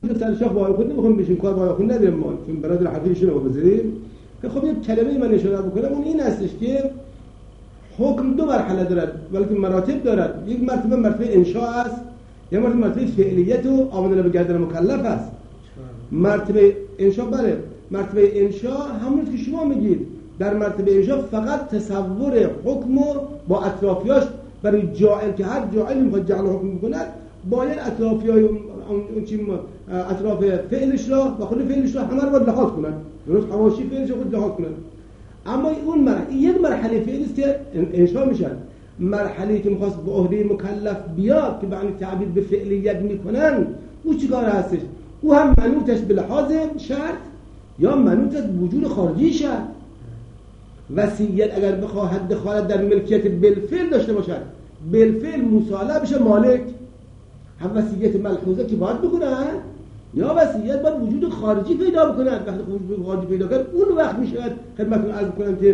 که سر شاخ با آخوند نمیخوام بشیم کار با آخوند نداریم ما چون برادر حقیقیشون رو بذاریم که خب یه کلمه من اشاره بکنم اون این هستش که حکم دو مرحله دارد بلکه مراتب دارد. یک مرتبه انشاء است، یک مرتبه فعلیت و آمدن به گردن مکلف است. مرتبه انشاء مرتبه انشاء همون که شما میگید در مرتبه انشاء فقط تصور حکم با اطرافیاش برای جاعل که هر جاعلی میخواد جعل حکم بکند باید اطرافیای اون چی اطراف فعلش را و خود فعلش را همه رو باید لحاظ کنن، درست حواشی فعلش رو خود لحاظ کنن. اما اون یک مرحله فعلی است که انشاء میشن. مرحله که میخواست به عهده مکلف بیاد که معنی تعبیر به فعلیت میکنن او چیکار هستش؟ او هم منوطش به لحاظ شرط یا منوطش وجود خارجی شرط. وصیت اگر بخواهد دخالت در ملکیت بالفعل داشته باشد بالفعل مصالحه بشه مالک، هم وصیت ملحوظه که باید بکنن یا وصیت باید وجود خارجی پیدا بکنن. وقتی وجود خارجی پیدا کرد اون وقت میشه خدمتتون عرض کنم که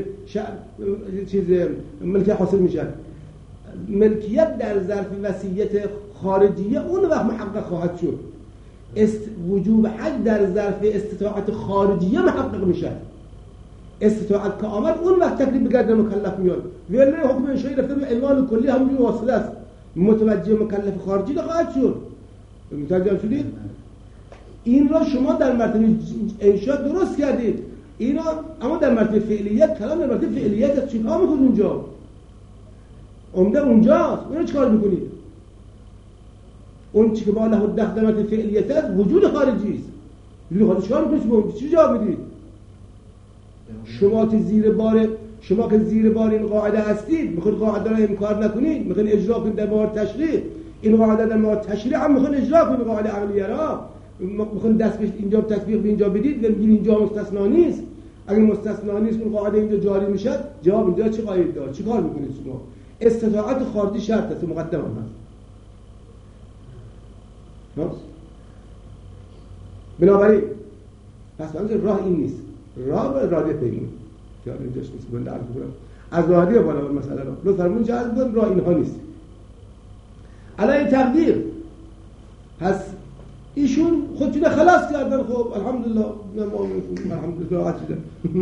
ملکیت حاصل میشه. ملکیت در ظرف وصیت خارجیه اون وقت محقق خواهد شد. وجوب حج در ظرف استطاعت خارجیه محقق میشه. استطاعت که آمد اون وقت تکلیف به گردن مکلف میاد. ولی حکم انشایی رفته به عنوان کلی همونجوری واصله است، متوجه مکلف خارجی نخواهد شد. متوجه شدید؟ این را شما در مرتبه انشاء درست کردید. اینا اما در مرتبه فعلیت کلام در مرتبه فعلیت است. چیکار میکنید اونجا؟ عمده اونجاست. اونو چیکار میکنید؟ اون چی که با له الدخل در مرتبه فعلیت است وجود خارجی است. وجود خارجی چیکار میکنید؟ چی جواب میدید؟ شما که زیر بار این قاعده هستید میخواید قاعده را انکار نکنید، میخواید اجرا کنید در بار تشریع. این قاعده در بار تشریع هم میخواید اجرا کنید قاعده عقلیه را، میخواید دست بهش اینجا تطبیق به اینجا بدید و میگین اینجا مستثنا نیست. اگر مستثنا نیست اون قاعده اینجا جاری میشه، جواب اینجا چه قاعده داره؟ چیکار میکنید شما؟ استطاعت خارجی شرط است، مقدم هست. بنابراین پس راه این نیست، راه راده پیمون که اینجاش نیست. بنده عرض کنم از راهدی بالا مسئله را لطفا فرمون چه عرض کنم راه اینها نیست. علی تقدیر پس ایشون خودشون خلاص کردن. خب الحمدلله الحمدلله راحت شدن.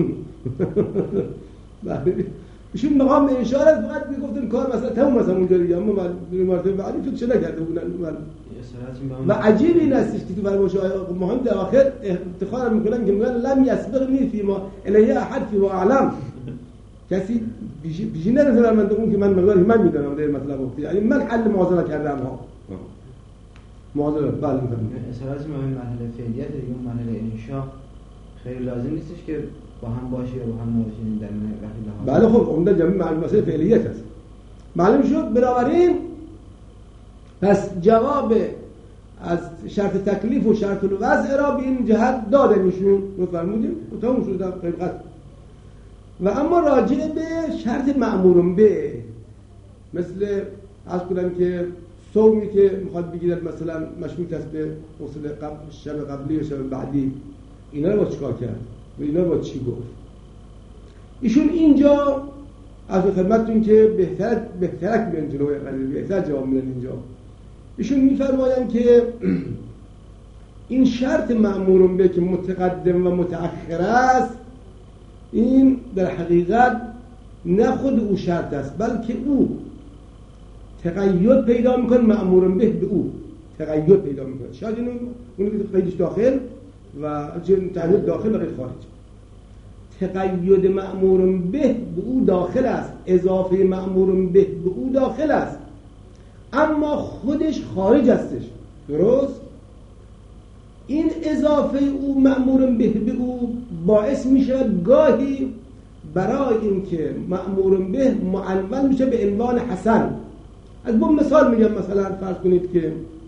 ایشون مقام اشاره فقط میگفتن کار مثلا تمام مثلا اونجوری، اما مرتبه بعدی تو چه نکرده بودن. و عجیب این هستش که تو فرمایش مهم در آخر افتخار میکنن که میگن لم یسبقنی فیما الیه احد فیما اعلم. کسی بیشی نرسه من اون که من مقدار من میدونم در مطلب وقتی یعنی من حل معاضله کردم ها معاضله بله میفهمم. اصلا مهم مرحله فعلیت دیگه اون مرحله انشاء خیلی لازم نیستش که با هم باشه یا با هم نباشه در مرحله. بله خب عمده جمعی مسئله فعلیت است. معلوم شد. بنابراین پس جواب از شرط تکلیف و شرط الوضع را به این جهت داده میشون رو فرمودیم و تمام شد در حقیقت. و اما راجع به شرط مأمور به مثل از کنم که صومی که میخواد بگیرد مثلا مشروط است به غسل شب قبلی و شب بعدی، اینا رو با چیکار کرد و اینا رو با چی گفت؟ ایشون اینجا از خدمتتون که بهترک میان جلوی قضیه، بهتر جواب میدن. اینجا ایشون میفرمایند که این شرط مأمور به که متقدم و متأخر است، این در حقیقت نه خود او شرط است بلکه او تقید پیدا میکنه. مأمور به او تقید پیدا میکنه. شاید اون قیدش داخل و تعبیر داخل و غیر خارج. تقید مأمور به او داخل است، اضافه مأمور به او داخل است، اما خودش خارج استش. درست؟ این اضافه او مأمور به او باعث میشه گاهی برای اینکه مأمور به معنون میشه به عنوان حسن. از بون مثال میگم، مثلا فرض کنید که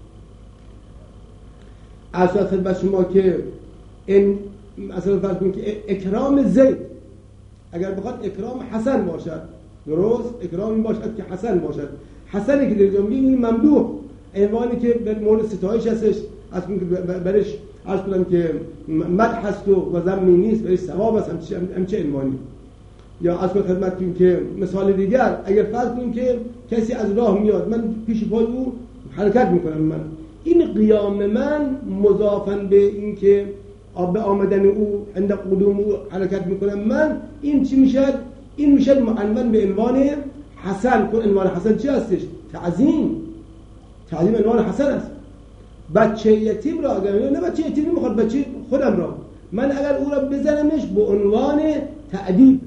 اساس خدمت شما که این مثلا فرض کنید که اکرام زید اگر بخواد اکرام حسن باشد، درست؟ اکرامی باشد که حسن باشد. حسنی که در اینجا میگیم این ممدوح، عنوانی که به مورد ستایش هستش، از برش عرض کنم که مدح هست و ذمی نیست، برش ثواب هست، همچه عنوانی. یا از خدمتتون که مثال دیگر، اگر فرض کنیم که کسی از راه میاد، من پیش پای او حرکت میکنم، من این قیام من مضافاً به این که به آمدن او عند قدوم او حرکت میکنم من، این چی میشد؟ این میشد معنون به عنوان حسن. که عنوان حسن چی هستش؟ تعظیم عنوان حسن است. بچه یتیم را اگر نه بچه یتیم میخواد، بچه خودم را من اگر او را بزنمش به عنوان تعذیب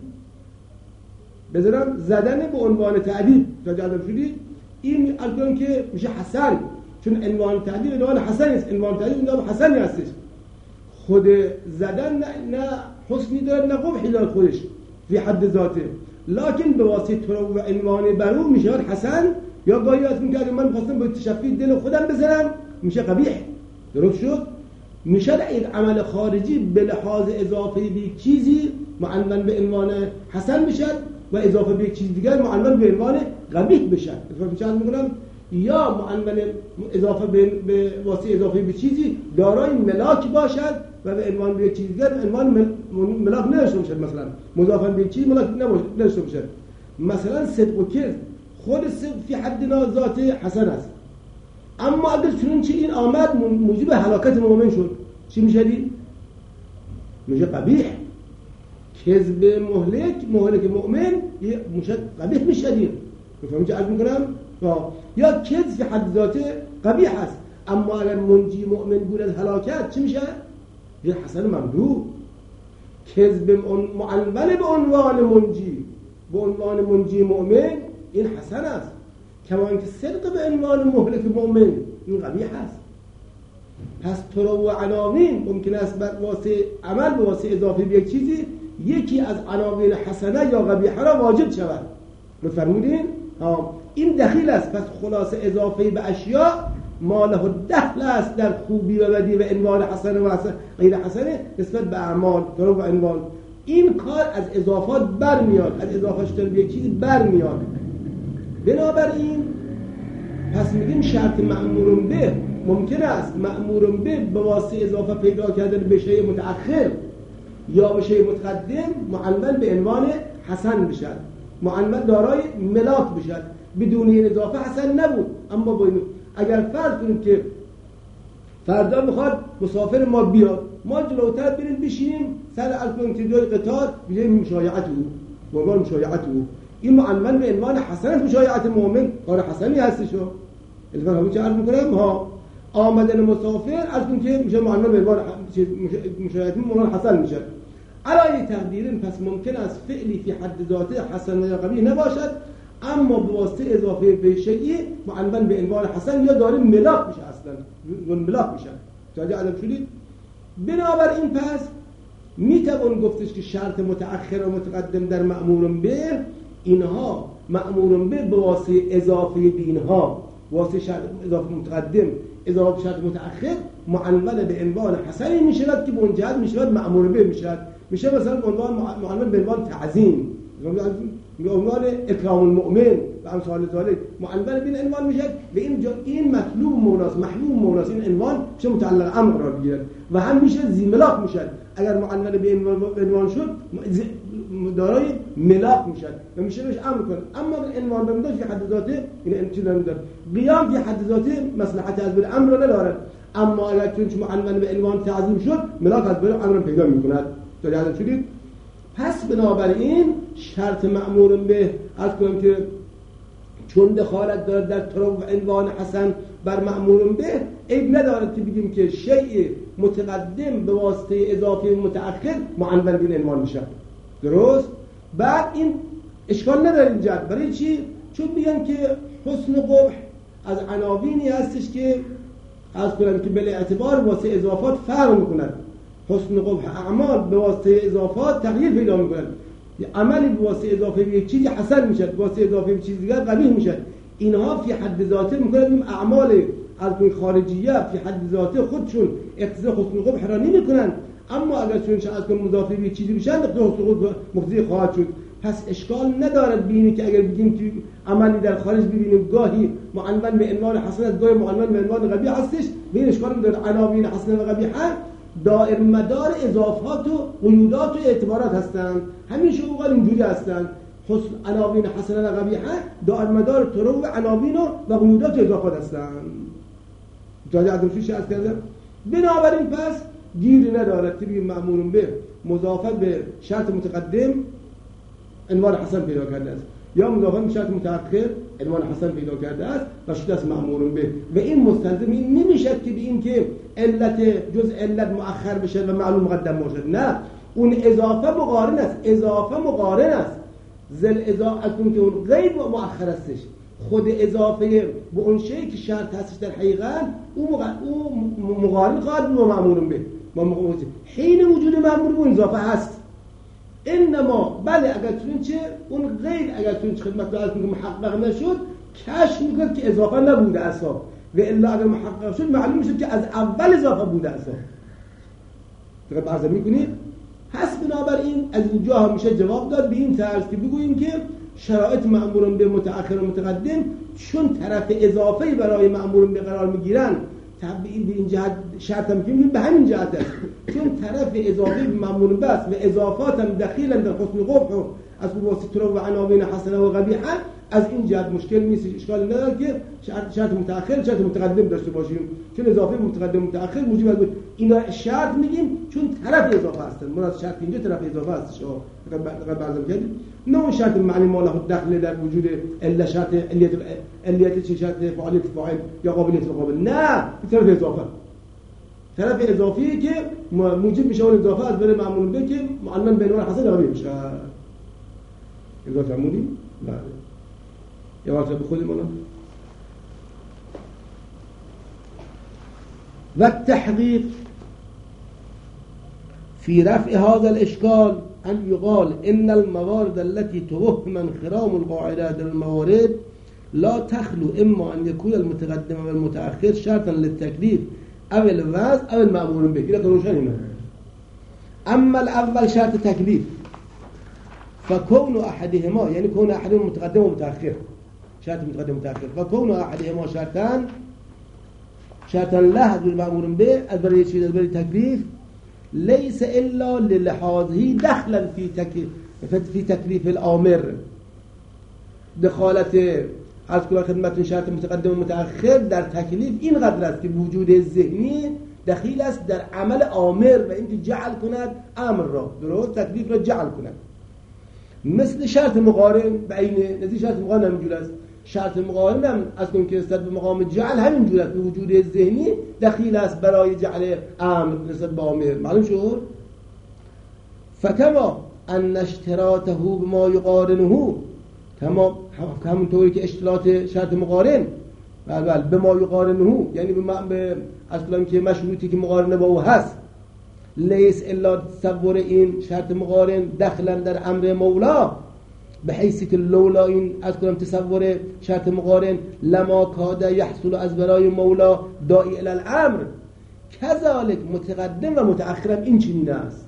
بزنم، زدن به عنوان تعذیب تجادل شدید، این الان که میشه حسن، چون عنوان تعذیب عنوان حسن است، عنوان تعذیب عنوان حسنی هستش. خود زدن نه حسنی داره نه قبحی داره خودش فی حد ذاته، لکن به واسطه طرق و عنوان برو میشه حسن. یا گاهی از این که من خواستم با تشفی دل خودم بزنم میشه قبیح. درست شد؟ میشه این عمل خارجی به لحاظ اضافه به یک چیزی معنون به عنوان حسن میشه و اضافه به یک چیز دیگر معنون به عنوان قبیح بشه. مثلا میگم یا معنون اضافه به واسطه اضافه به چیزی دارای ملاک باشد و به عنوان به یک چیز دیگر عنوان ملاک نداشته باشد. مثلا مضافاً به یک چیز ملاک نداشته باشد. مثلا صدق و کذب، خود صدق فی حد ذات حسن است، اما اگر چنانچه این آمد موجب هلاکت مؤمن شد چی میشه دید؟ میشه قبیح. کذب مهلک مؤمن میشه قبیح میشه دید. میفهمید چه عرض میکنم؟ یا کذب فی حد ذات قبیح است، اما اگر منجی مؤمن بود از هلاکت چی میشه؟ یه حسن ممدوح. کذب معنون به عنوان منجی مؤمن این حسن است، کما اینکه صدق به عنوان مهلک مؤمن این قبیح است. پس طرق و عناوین ممکن است بر واسه عمل به واسه اضافه به یک چیزی یکی از عناوین حسنه یا قبیحه را واجب شود. بفرمودین؟ این دخیل است. پس خلاصه اضافه به اشیاء ما له دخل است در خوبی و بدی و عنوان حسنه و غیر حسنه نسبت به اعمال. طرق و عنوان این کار از اضافات برمیاد، از اضافه شدن به یک چیزی برمیاد. بنابراین پس میگیم شرط مأمور به ممکن است مأمور به واسطه اضافه پیدا کردن به شیء متأخر یا به شیء متقدم معنون به عنوان حسن بشد، معنون دارای ملاک بشد. بدون این اضافه حسن نبود. اما با این اگر فرض کنیم که فردا میخواد مسافر ما بیاد، ما جلوتر بریم بشینیم سر الکترونیکی قطار بجای مشایعت او، با مشایعت او، این معنون به عنوان حسنت مشایعت مؤمن کار حسنی هستشو. الان همین چه عرض میکنم؟ آمدن مسافر از اون که میشه معنون به عنوان مشایعت مؤمن حسن میشه. علای تقدیرین پس ممکن است فعلی فی حد ذاته حسن یا قبیح نباشد، اما به واسطه اضافه به شیء معنون به عنوان حسن یا داره ملاک میشه، اصلا ملاک میشه. جاده علم شدید؟ بنابراین پس میتوان گفتش که شرط متأخر و متقدم در مأمور به اینها مأمور به واسطه اضافه بینها، واسطه شرط اضافه متقدم اضافه شرط متأخر معنون به عنوان حسنی میشود که به اون جهت میشود مأمور به میشه مثلا به عنوان معنون به عنوان تعظیم، به عنوان اکرام المؤمن و امثال ذلك معنون به عنوان میشه. به این مطلوب موناس محبوب موناس این عنوان چه متعلق امر قرار بگیرد و هم میشه ذی ملاک میشه. اگر معنون به عنوان شد دارای ملاک میشه و میشه بهش امر کنه. اما عنوان بنداش فی حد ذاته این چیزا نداره. قیام فی حد ذاته مصلحت از بالامر را نداره، اما اگر چون معنون به عنوان تعظیم شد ملاک از بالامر پیدا میکند. جالب شدید؟ پس بنابراین شرط مأمور به از کنم که چون دخالت داره در طرق و عنوان حسن بر مأمور به عیب نداره که بگیم که شیء متقدم به واسطه اضافه متأخر معنون به عنوان میشه. درست؟ بعد این اشکال نداره اینجا. برای چی؟ چون میگن که حسن و قبح از عناوینی هستش که از کنم که بل اعتبار واسطه اضافات فرق میکنند. حسن و قبح اعمال به واسطه اضافات تغییر پیدا میکنند. عملی به واسطه اضافه به یک چیزی حسن میشه، به واسطه اضافه به چیز دیگر قبیح میشه. اینها فی حد ذاته میکنند این اعمال از خارجیه فی حد ذاته خودشون اقتضای حسن و قبح را نمیکنند، اما اگر چون از کن مضافه به چیزی بشن حسن و قبح مقتضی خواهد شد. پس اشکال ندارد ببینید که اگر بگیم که عملی در خارج ببینیم گاهی معنون به عنوان حسنت گاهی معنون به عنوان قبیح هستش، به این اشکال ندارد. عناوین حسنه و قبیحه دائر مدار اضافات و قیودات و اعتبارات هستند. همین شروع اینجوری هستند. عناوین حسنه و قبیحه دائر مدار طرق و عناوین و قیودات و اضافات هستند. متوجه عدم فیش از کردم. بنابراین پس گیری ندارد که بگیم مأمورون به مضافت به شرط متقدم عنوان حسن پیدا کرده است یا مضافت به شرط متأخر عنوان حسن پیدا کرده است و شده است مأمورون به. و این مستلزم این نمیشد که به این که علت جز علت مؤخر بشه و معلوم مقدم باشد. نه، اون اضافه مقارن است. اضافه مقارن است. زل اضافه از اون که اون غیر مؤخر استش، خود اضافه به اون شیء که شرط هستش در حقیقت او مقارن خواهد بود با مأمورون به. حین وجود مأمور به اضافه هست. انما بله اگر چون چه اون غیر اگر چون خدمت از که محقق نشد کشف میکنه که اضافه نبوده اصلا، و الا اگر محقق شد معلوم میشه که از اول اضافه بوده اصلا. دقیق بحث میکنید. پس بنابراین از اینجا هم میشه جواب داد به این طرز که بگوییم که شرایط مأمورون به متأخر و متقدم چون طرف اضافه برای مأمورون به قرار میگیرن تبعید به این جهت شرط هم کنیم به همین جهت است، چون طرف اضافه به مأمورون به است و اضافات هم دخیلا در حسن قبح و از واسطه و عناوین حسنه و قبیحه، از این جهت مشکل نیست، اشکال نداره که شرط متأخر شرط متقدم داشته باشیم، چون اضافه متقدم متأخر موجب است. اینا شرط میگیم چون طرف اضافه هستن. مراد شرط اینجا طرف اضافه هستش. بعضی کردیم نه شرط معنی ماله دخل در وجود الا شرط علیت چه شرط فعالیت فاعل یا قابلیت قابل، نه طرف اضافه، طرف اضافی که موجب میشه اون اضافه از بین معمول به که معلم به عنوان حسن عربی میشه. اضافه معمولی بله یا وقت به خودی مولا. و التحقیق في رفع هذا الاشكال ان يقال ان الموارد التي توهم انخرام القاعده در الموارد لا تخلو اما ان يكون المتقدم والمتاخر شرطا للتكليف او الوضع او المأمور به. الى روشن. اما الاول شرط تكليف فكون احدهما يعني كون احدهما متقدم ومتاخر شرط متقدم ومتاخر فكون احدهما شرطا له بالمأمور به از برای چیز از برای تکلیف ليس الا للحاظه دخلا في تكليف الامر. دخالت از کلا خدمت شرط متقدم و متأخر در تکلیف اینقدر است که وجود ذهنی دخیل است در عمل آمر و اینکه جعل کند امر را، درست تکلیف را جعل کند. مثل شرط مقارن بین نزدیک شرط مقارن همینجور است. شرط مقارن هم از اون که نسبت به مقام جعل همینجور است، به وجود ذهنی دخیل است برای جعل امر نسبت به آمر. معلوم شد؟ فکما ان اشتراطه بما یقارنه، کما همونطوری که اشتراط شرط مقارن بله به ما یقارنه یعنی به اصلا که مشروطی که مقارنه با او هست، لیس الا تصور این شرط مقارن دخلا در امر مولا، به حیثی که لولا این از کنم تصور شرط مقارن لما کاده یحصل از برای مولا داعی الی الامر، کذالک متقدم و متأخرم این چنین است.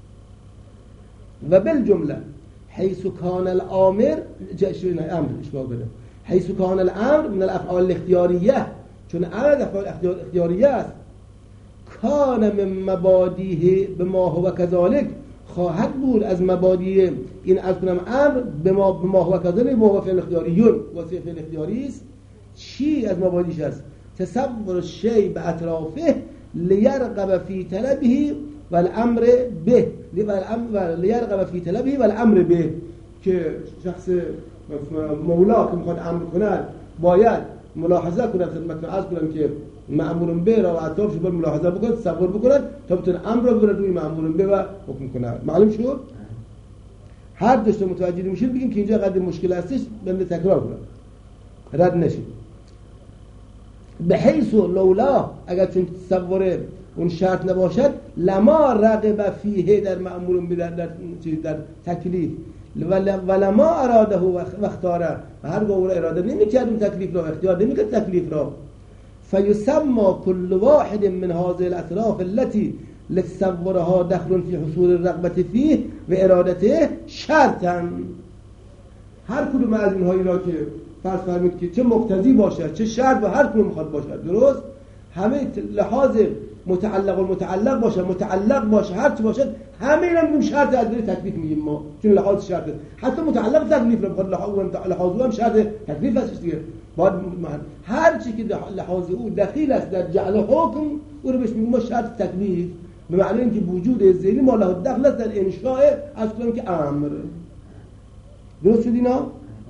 و بالجمله حيث كان الامر امر اشباه بده حيث كان الامر من الافعال الاختياريه، چون امر افعال اختیاریه است، کان من مبادیه بما هو كذلك، خواهد بود از مبادی این از کنم امر بما هو كذلك و هو فعل اختیاریون واسه فعل اختیاری است. چی از مبادیش است؟ تصور الشيء باطرافه ليرغب في طلبه والامر به، لیرغب فی طلبه والامر به، که شخص مولا که میخواد امر کند باید ملاحظه کند خدمت عرض کنم که مأمور به را و اطرافش باید ملاحظه بکند، تصور بکند تا بتونه امر را بگیرد روی مأمور به و حکم کند. معلوم شد؟ هر دوست متوجه میشید بگیم که اینجا قدر مشکل هستش بنده تکرار کنم رد نشید. به حیث لولا اگر چون تصور اون شرط نباشد لما رغب فیه در مأمور در تکلیف ولما اراده و اختاره و هرگاه او را اراده نمی‌کرد اون تکلیف را اختیار نمی‌کرد تکلیف را، فیسمى كل واحد من هذه الاطراف التي لتصورها دخل في حصول الرغبة فيه و ارادته شرطا. هر کدوم از اینهایی را که فرض فرمید که چه مقتضی باشد چه شرط و هر کدوم می‌خواد باشد، درست همه لحاظ متعلق و متعلق باشه، متعلق باشه، هر چی باشد همه اینا میگیم شرط از تکلیف میگیم ما، چون لحاظ شرط حتی متعلق تکلیف رو بخواد لحاظ هم شرط تکلیف هستش دیگه. باید هر چی که لحاظ او دخیل است در جعل حکم او رو بهش میگیم ما شرط تکلیف، به معنی اینکه وجود ذهنی ما له دخل است در انشاء از کنیم که امر. درست شد اینا؟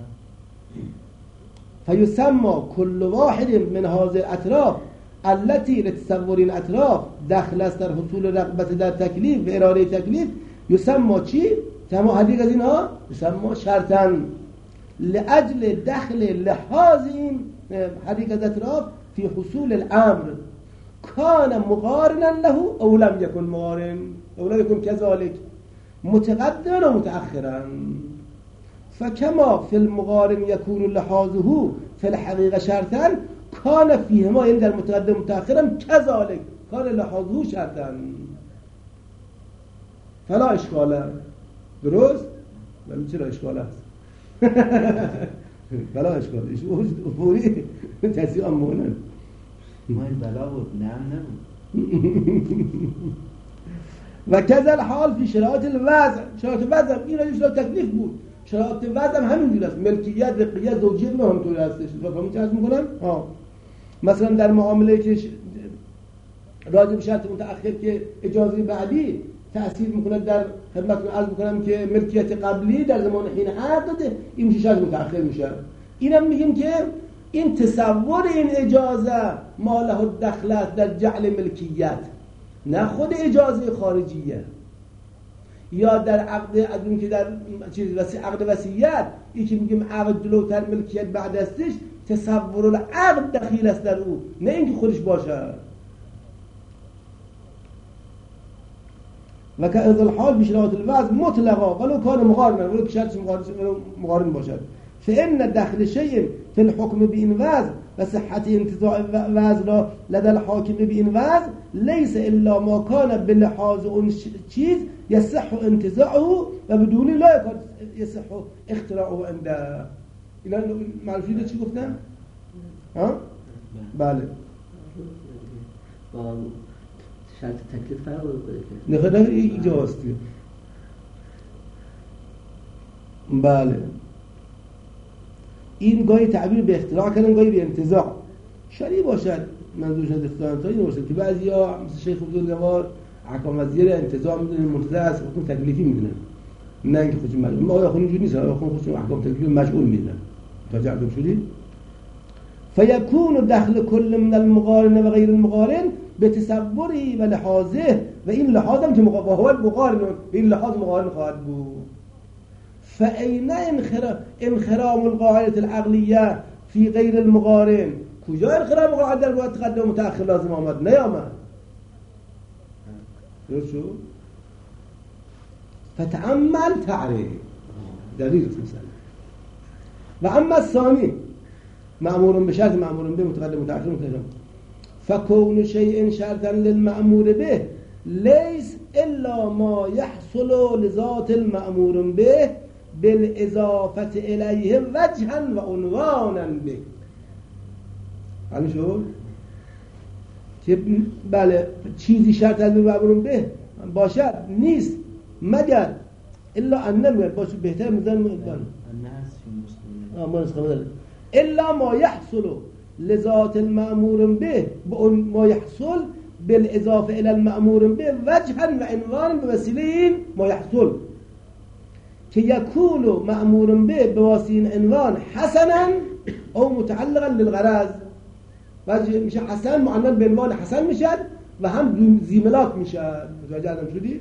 فیسمى كل واحد من هذه الاطراف التي لتصور الاطراف دخل است در حصول رغبت در تکلیف و اراده تکلیف، یسمى چی؟ تمام حدیق از اینها یسمى شرطا لاجل دخل لحاظ این حدیق از اطراف فی حصول الامر کان مقارنا له او لم یکن مقارن او لم یکن كذلك متقدما و متأخرا. فكما في المقارن يكون لحاظه في الحقيقة شرطا كان فيهما يعني در متقدم متأخرا كذلك كان لحاظه شرطا فلا اشكال. درست؟ ولی چرا اشکال است؟ فلا اشکال فوری تصیح هم مونن ما این بلا بود نعم نبود. و کذل حال فی شرایط الوضع، شرایط وضع این را شرایط تکلیف بود، شرایط وضع هم همینجور است، ملکیت رقیت زوجیت ما همطوری هستش. فهمید چه عرض میکنن؟ مثلا در معامله که راجع به شرط متأخر که اجازه بعدی تأثیر میکنه در خدمتتون عرض میکنم که ملکیت قبلی در زمان حین عقد این میشه شرط متأخر میشه. اینم میگیم که این تصور این اجازه ما له دخلت در جعل ملکیت، نه خود اجازه خارجیه. یا در عقد ادون که در چیز عقد وصیت این که میگیم عقد جلوتر ملکیت بعد استش تصور العقد دخیل است در او، نه اینکه خودش باشه. و که از الحال بشرایط الوضع مطلقا ولو کان مقارنا، ولو که شرط مقارن باشد. فإن دخل شيء في الحكم بإن وضع و صحة انتزاع وضع را لدى الحاكم بإن وضع ليس إلا ما كان بلحاظ اون چیز يصح انتزاعه و بدون لا يصح اختراعه عنده. اینا معرفی چی گفتم؟ ها؟ بله. با شرط تکلیف فرق داره که نه اینجاستی. بله. این گاهی تعبیر به اختراع کردن، گاهی به انتزاع. شریع باشد منظورش از اختراع تا این باشد که بعضیا مثل شیخ عبدالجواد احکام وزیر انتزاع میدونن، منتزع از حکم تکلیفی میدونن، نه اینکه خودشون مجبور. ما آیا اینجوری نیست، آیا خودشون احکام تکلیفی مجبور میدونن. متوجه شدید؟ فيكون دخل كل من المقارن و غیر المقارن بتصوره و لحاظه، و این لحاظ هم که هو المقارن، این لحاظ مقارن خواهد بود. فأين انخرام القاعدة العقلية في غير المقارن؟ کجا انخرام قاعده در متقدم متأخر لازم آمد؟ نیامد. درست شد؟ فتأمل تعرف دلیل مثلا. و اما الثاني مأمور بشرط مأمور به متقدم متأخر متقدم، فكون شيء شرطا للمأمور به ليس إلا ما يحصل لذات المأمور به بالاضافه الیه وجها و عنوانا به. همین شد که بله چیزی شرط از مأمور به باشد نیست مگر الا ان باشه بهتر میذارم الا ما يحصل لذات المأمور به ما يحصل بالاضافه الى المأمور به وجها و عنوانا به وسیله ما يحصل که یکون مأمور به بواسطه عنوان حسنا او متعلقا للغرض. وجه میشه حسن معنون به عنوان حسن میشد و هم زیملاک میشد. متوجه شدید؟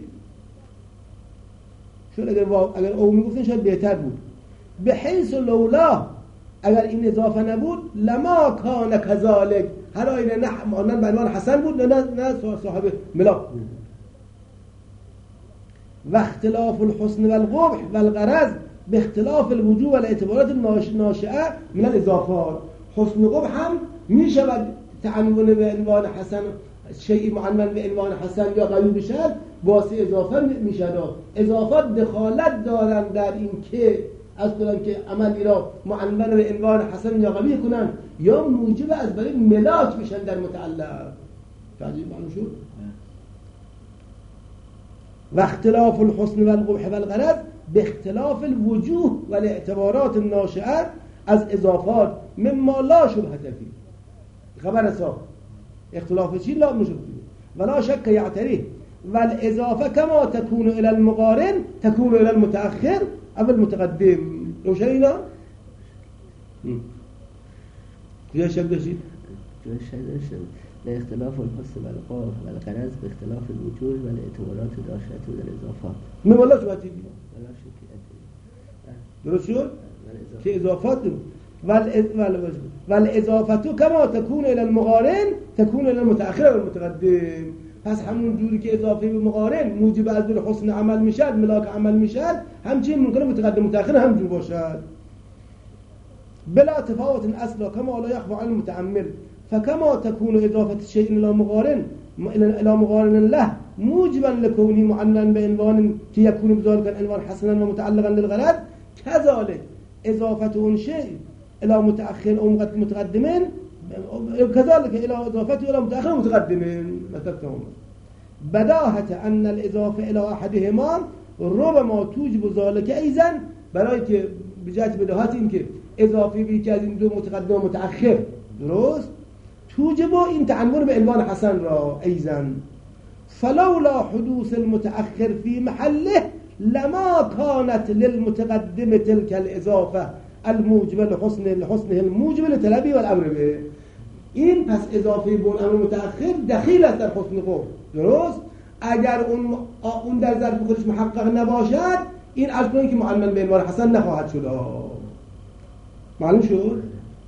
شاید اگر او میگفتن شاید بهتر بود. به حیث لولا اگر این اضافه نبود لما کان کذالک، هر آینه نه معنون به عنوان حسن بود نه صاحب ملاک بود. و اختلاف الحسن والقبح والغرض به اختلاف الوجوه و الاعتبارات ناشئه من الاضافات. حسن و قبح هم می شود تعنون به عنوان حسن، شیء معنون به عنوان حسن یا قوی بشد واسه اضافه می شود. اضافات دخالت دارند در این که از کنن که عملی را معنون به عنوان حسن یا قوی کنن یا موجب از برای ملاک بشن در متعلق. تعجیب معلوم شد؟ و اختلاف الحسن والقبح والغرض به اختلاف الوجوه و الاعتبارات الناشئه از اضافات مما لا شبهة فيه خبر صاف اختلاف چی لا مشبه ولا شك يعتريه والإضافة كما تكون إلى المقارن تكون إلى المتأخر أو المتقدم لو شينا يا شك داشتید لاختلاف الحس والقاف والغرض باختلاف الوجوه والاعتبارات داشته والاضافات من والله شو هاتي ولا شك درست شد که اضافات والاضافه كما تكون الى المقارن تكون الى المتأخر والمتقدم پس همون جوری که اضافه به مقارن موجب از دل حسن عمل میشد ملاک عمل میشد همچنین ممکنه متقدم متأخر همجور باشد بلا تفاوت اصلا كما لا يخفى عن المتأمل فكما تكون اضافه شيء الى مقارن له موجبا لكونه معنى بعنوان كي يكون بذلك العنوان حسنا ومتعلقا للغرض كذلك اضافه اون شيء الى متأخر او متقدمين كذلك الى اضافته الى متأخر ومتقدمين مثلتهم بداهة ان الاضافه الى احدهما ربما توجب ذلك ايضا برای که بجهت بداهت این که اضافه به یکی از این دو متقدم و متأخر درست توجب این تعنون به عنوان حسن را ایضا فلولا حدوث المتأخر في محله لما كانت للمتقدم تلك الإضافة الموجبة لحسنه الموجب لطلبه والأمر به این پس اضافه به امر متأخر دخیل است در حسن قول درست اگر اون در ظرف خودش محقق نباشد این از کنید که معلم به عنوان حسن نخواهد شد معلوم شد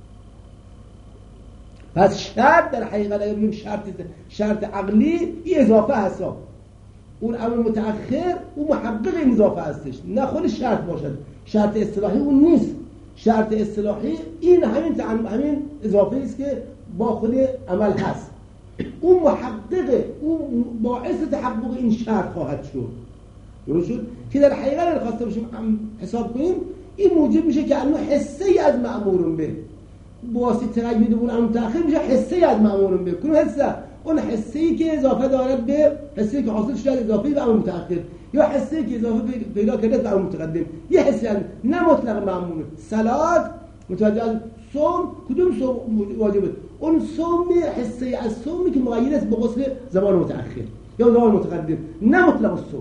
پس شرط در حقیقت اگر بگیم شرط عقلی این اضافه هست اون امر متأخر اون محقق این اضافه هستش نه خود شرط باشد شرط اصطلاحی اون نیست شرط اصطلاحی این همین اضافه است که با خود عمل هست اون محقق اون باعث تحقق این شرط خواهد شد درست شد که در حقیقت اگر خواسته باشیم حساب کنیم این موجب میشه که انو حصه ای از مأمور به واسطه تقیید اون امر متأخر میشه حصه ای از مأمور به کنون حصه اون حصه ای که اضافه دارد به حصه ای که حاصل شده اضافه به امر متأخر یا حصه ای که اضافه پیدا کرده به امر متقدم یه حصه نه مطلق مأمور صلات متوجه از صوم کدوم صوم واجبه اون صوم حصه از صومی که مقید است به غسل زمان متأخر یا زمان متقدم نه مطلق الصوم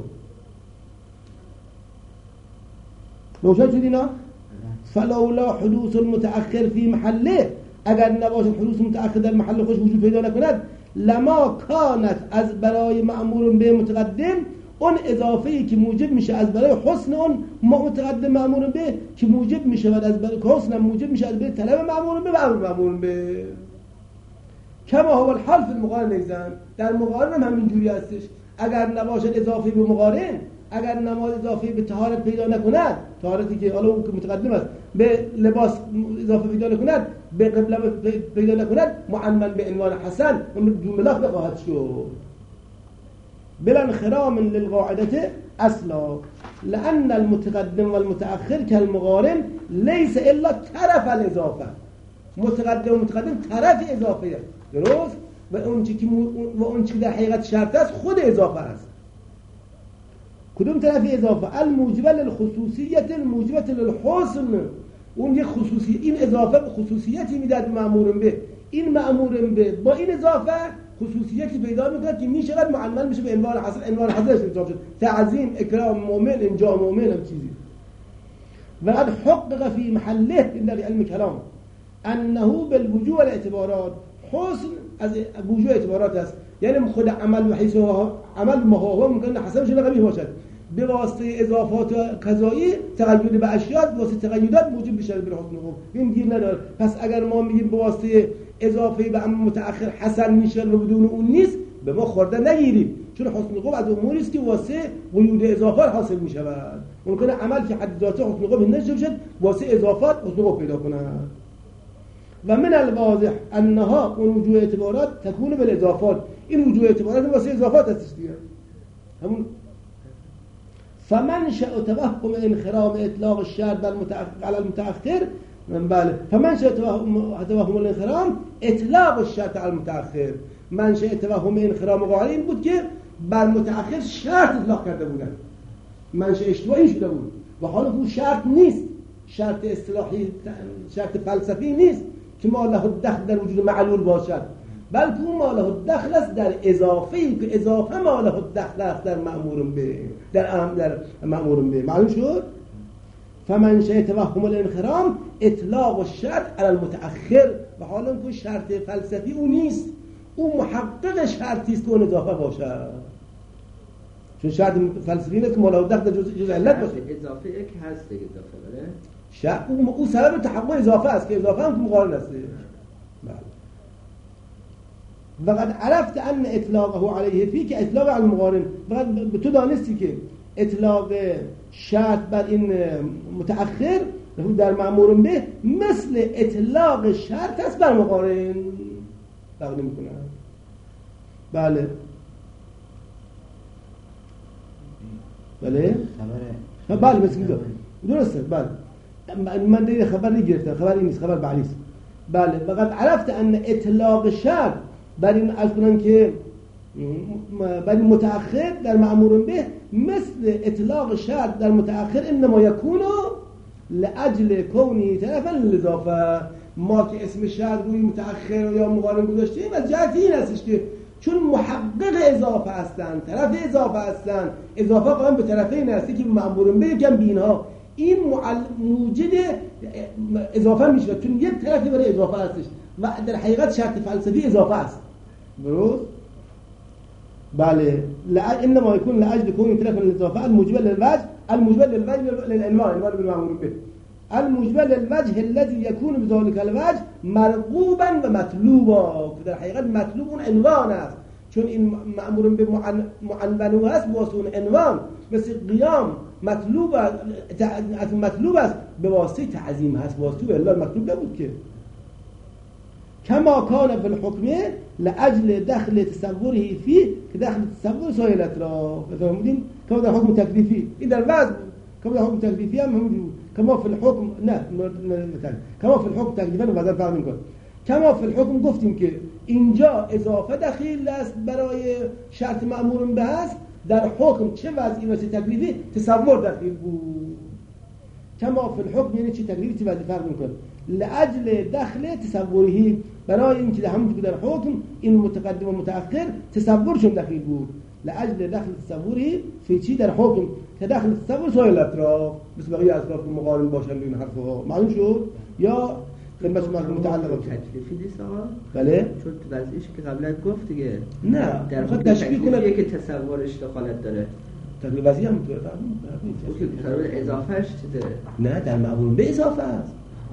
روشن شد اینا فلولا حدوث المتأخر في محله اگر نباشه حدوث متأخر در محل خودش وجود پیدا نکند لما کانت از برای مأمور به متقدم اون اضافه‌ای که موجب میشه از برای حسن اون متقدم مأمور به که موجب میشه و از برای حسن موجب میشه از برای طلب مأمور به و امر مأمور به کما هو الحال فی المقارن ایضا در مقارن هم همینجوری هستش اگر نباشه اضافه به مقارن اگر نماز اضافه به طهارت پیدا نکند طهارتی که حالا اون که متقدم است به لباس اضافه پیدا نکند به قبله پیدا نکند معمل به عنوان حسن اون جملات نخواهد شد بلا انخرام للقاعده اصلا لان المتقدم والمتأخر كالمقارن ليس الا طرف الاضافه متقدم و متقدم طرف اضافه است درست و اون چیزی در حقیقت شرط است خود اضافه است کدوم طرف اضافه الموجبه للخصوصیت الموجبه للحسن اون یک خصوصی این اضافه به خصوصیتی میداد مأمور به این مأمور به با این اضافه خصوصیتی پیدا میکنه که میشود معلل میشه به عنوان حسن عنوان حضرت اضافه شد تعظیم اکرام مؤمن انجام مؤمن هم چیزی و قد حقق في محله این در علم کلام انه بالوجوه والاعتبارات حسن از وجوه اعتبارات است یعنی خود عمل و حیث عمل ما ممکن حسن شده قبیح باشد به واسطه اضافات قضایی تقید به اشیاء واسطه تقییدات موجب بشه به حسن خوب این گیر نداره پس اگر ما میگیم به واسطه اضافه به امر متأخر حسن میشه و بدون اون نیست به ما خورده نگیریم چون حسن خوب از اموری است که واسطه وجود اضافات حاصل میشود ممکنه عمل که حد ذاته حسن خوب نشه بشه واسطه اضافات حسن خوب پیدا کنه و من الواضح انها اون وجوه اعتبارات تكون بالاضافات این وجوه اعتبارات واسه اضافات هستش دیگه همون فمنشأ توهم انخرام اطلاق الشرط على المتأخر بله فمنشأ توهم الانخرام اطلاق الشرط على المتأخر منشأ توهم انخرام قاعده این بود که بر متأخر شرط اطلاق کرده بودن منشأ اشتباهی شده بود و حالا اون شرط نیست شرط اصطلاحی شرط فلسفی نیست که ما له الدخل در وجود معلول باشد، بلکه اون ما له الدخل است در اضافه‌ای که اضافه ما له الدخل است در مأمور به، در مأمور به. معلوم شد؟ فمنشأ توهم الانخرام اطلاق الشرط علی المتأخر. و حالا که شرط فلسفی اون نیست، اون محقق شرطی است که اون اضافه باشد. چون شرط فلسفی اینه که ما له الدخل جز علت باشه. اضافه یک هست دیگه داخل، بله؟ شرط اون سبب تحقق اضافه است که اضافه هم مقارن است. وقد عرفت ان اطلاقه علیه فی که اطلاق علی المقارن، وقد به تو دانستی که اطلاق شرط بر این متأخر در مأمور به مثل اطلاق شرط است بر مقارن. فرق نمی‌کنه. بله بله بله مثل درسته. بله من دیگه خبر نگرفتم، خبر این نیست، خبر بعدی است. بله وقد عرفت ان اطلاق شرط بر این از کنن که بر این متأخر در مأمور به مثل اطلاق شرط در متأخر انما یکون لاجل کونی طرفا للاضافه. ما که اسم شرط روی متأخر یا مقارن گذاشتیم از جهت این هستش که چون محقق اضافه هستن، طرف اضافه هستن، اضافه قائم به طرفین هستی که مأمور به یکم بینها، این موجد اضافه میشه چون یک طرفی برای اضافه هستش و در حقیقت شرط فلسفی اضافه است. درست؟ بله انما يكون لاجل كون طرف الاضافه الموجبه للوجه، الموجبه للوجه للعنوان بالمأمور به، الموجبه للوجه الذي يكون بذلك الوجه مرغوبا و مطلوبا. که در حقیقت مطلوب اون عنوان است، چون این مأمور به معنون است واسه اون عنوان، مثل قیام مطلوب است به واسطه تعظیم هست، واسطه الا مطلوب نبود که. کما کان فی الحکم لاجل دخل تصوره فی که دخل تصور سایر اطراف. فهمیدین؟ کما در حکم تکلیفی این در وضع، کما در حکم تکلیفی هم همون، کما فی الحکم نه کما فی الحکم تکلیفا بعدا فرق میکنه. کما فی الحکم گفتیم که اینجا اضافه دخیل است برای شرط مأمور به است، در حکم چه وضعی و چه تکلیفی تصور دخیل بود. کما فی الحکم یعنی چه تکلیفی چه وضعی فرق میکنه. لاجل دخل تصوره برای اینکه همون که در حکم این متقدم و متأخر تصورشون دخیل بود، لاجل دخل تصوره فی چی در حکم که دخل تصور سایر الاطراف مثل بقیه اطراف که مقارن باشن این حرفا. معلوم شد؟ یا خدمت شما متعلق تکلیفی نیست آقا؟ بله چون وضعیش که قبلا گفت دیگه نه در خود تشبیه کنه که تصورش دخالت داره. تکلیف وضعی هم تو فهمید اضافهش چه داره؟ نه در مأمور به اضافه است.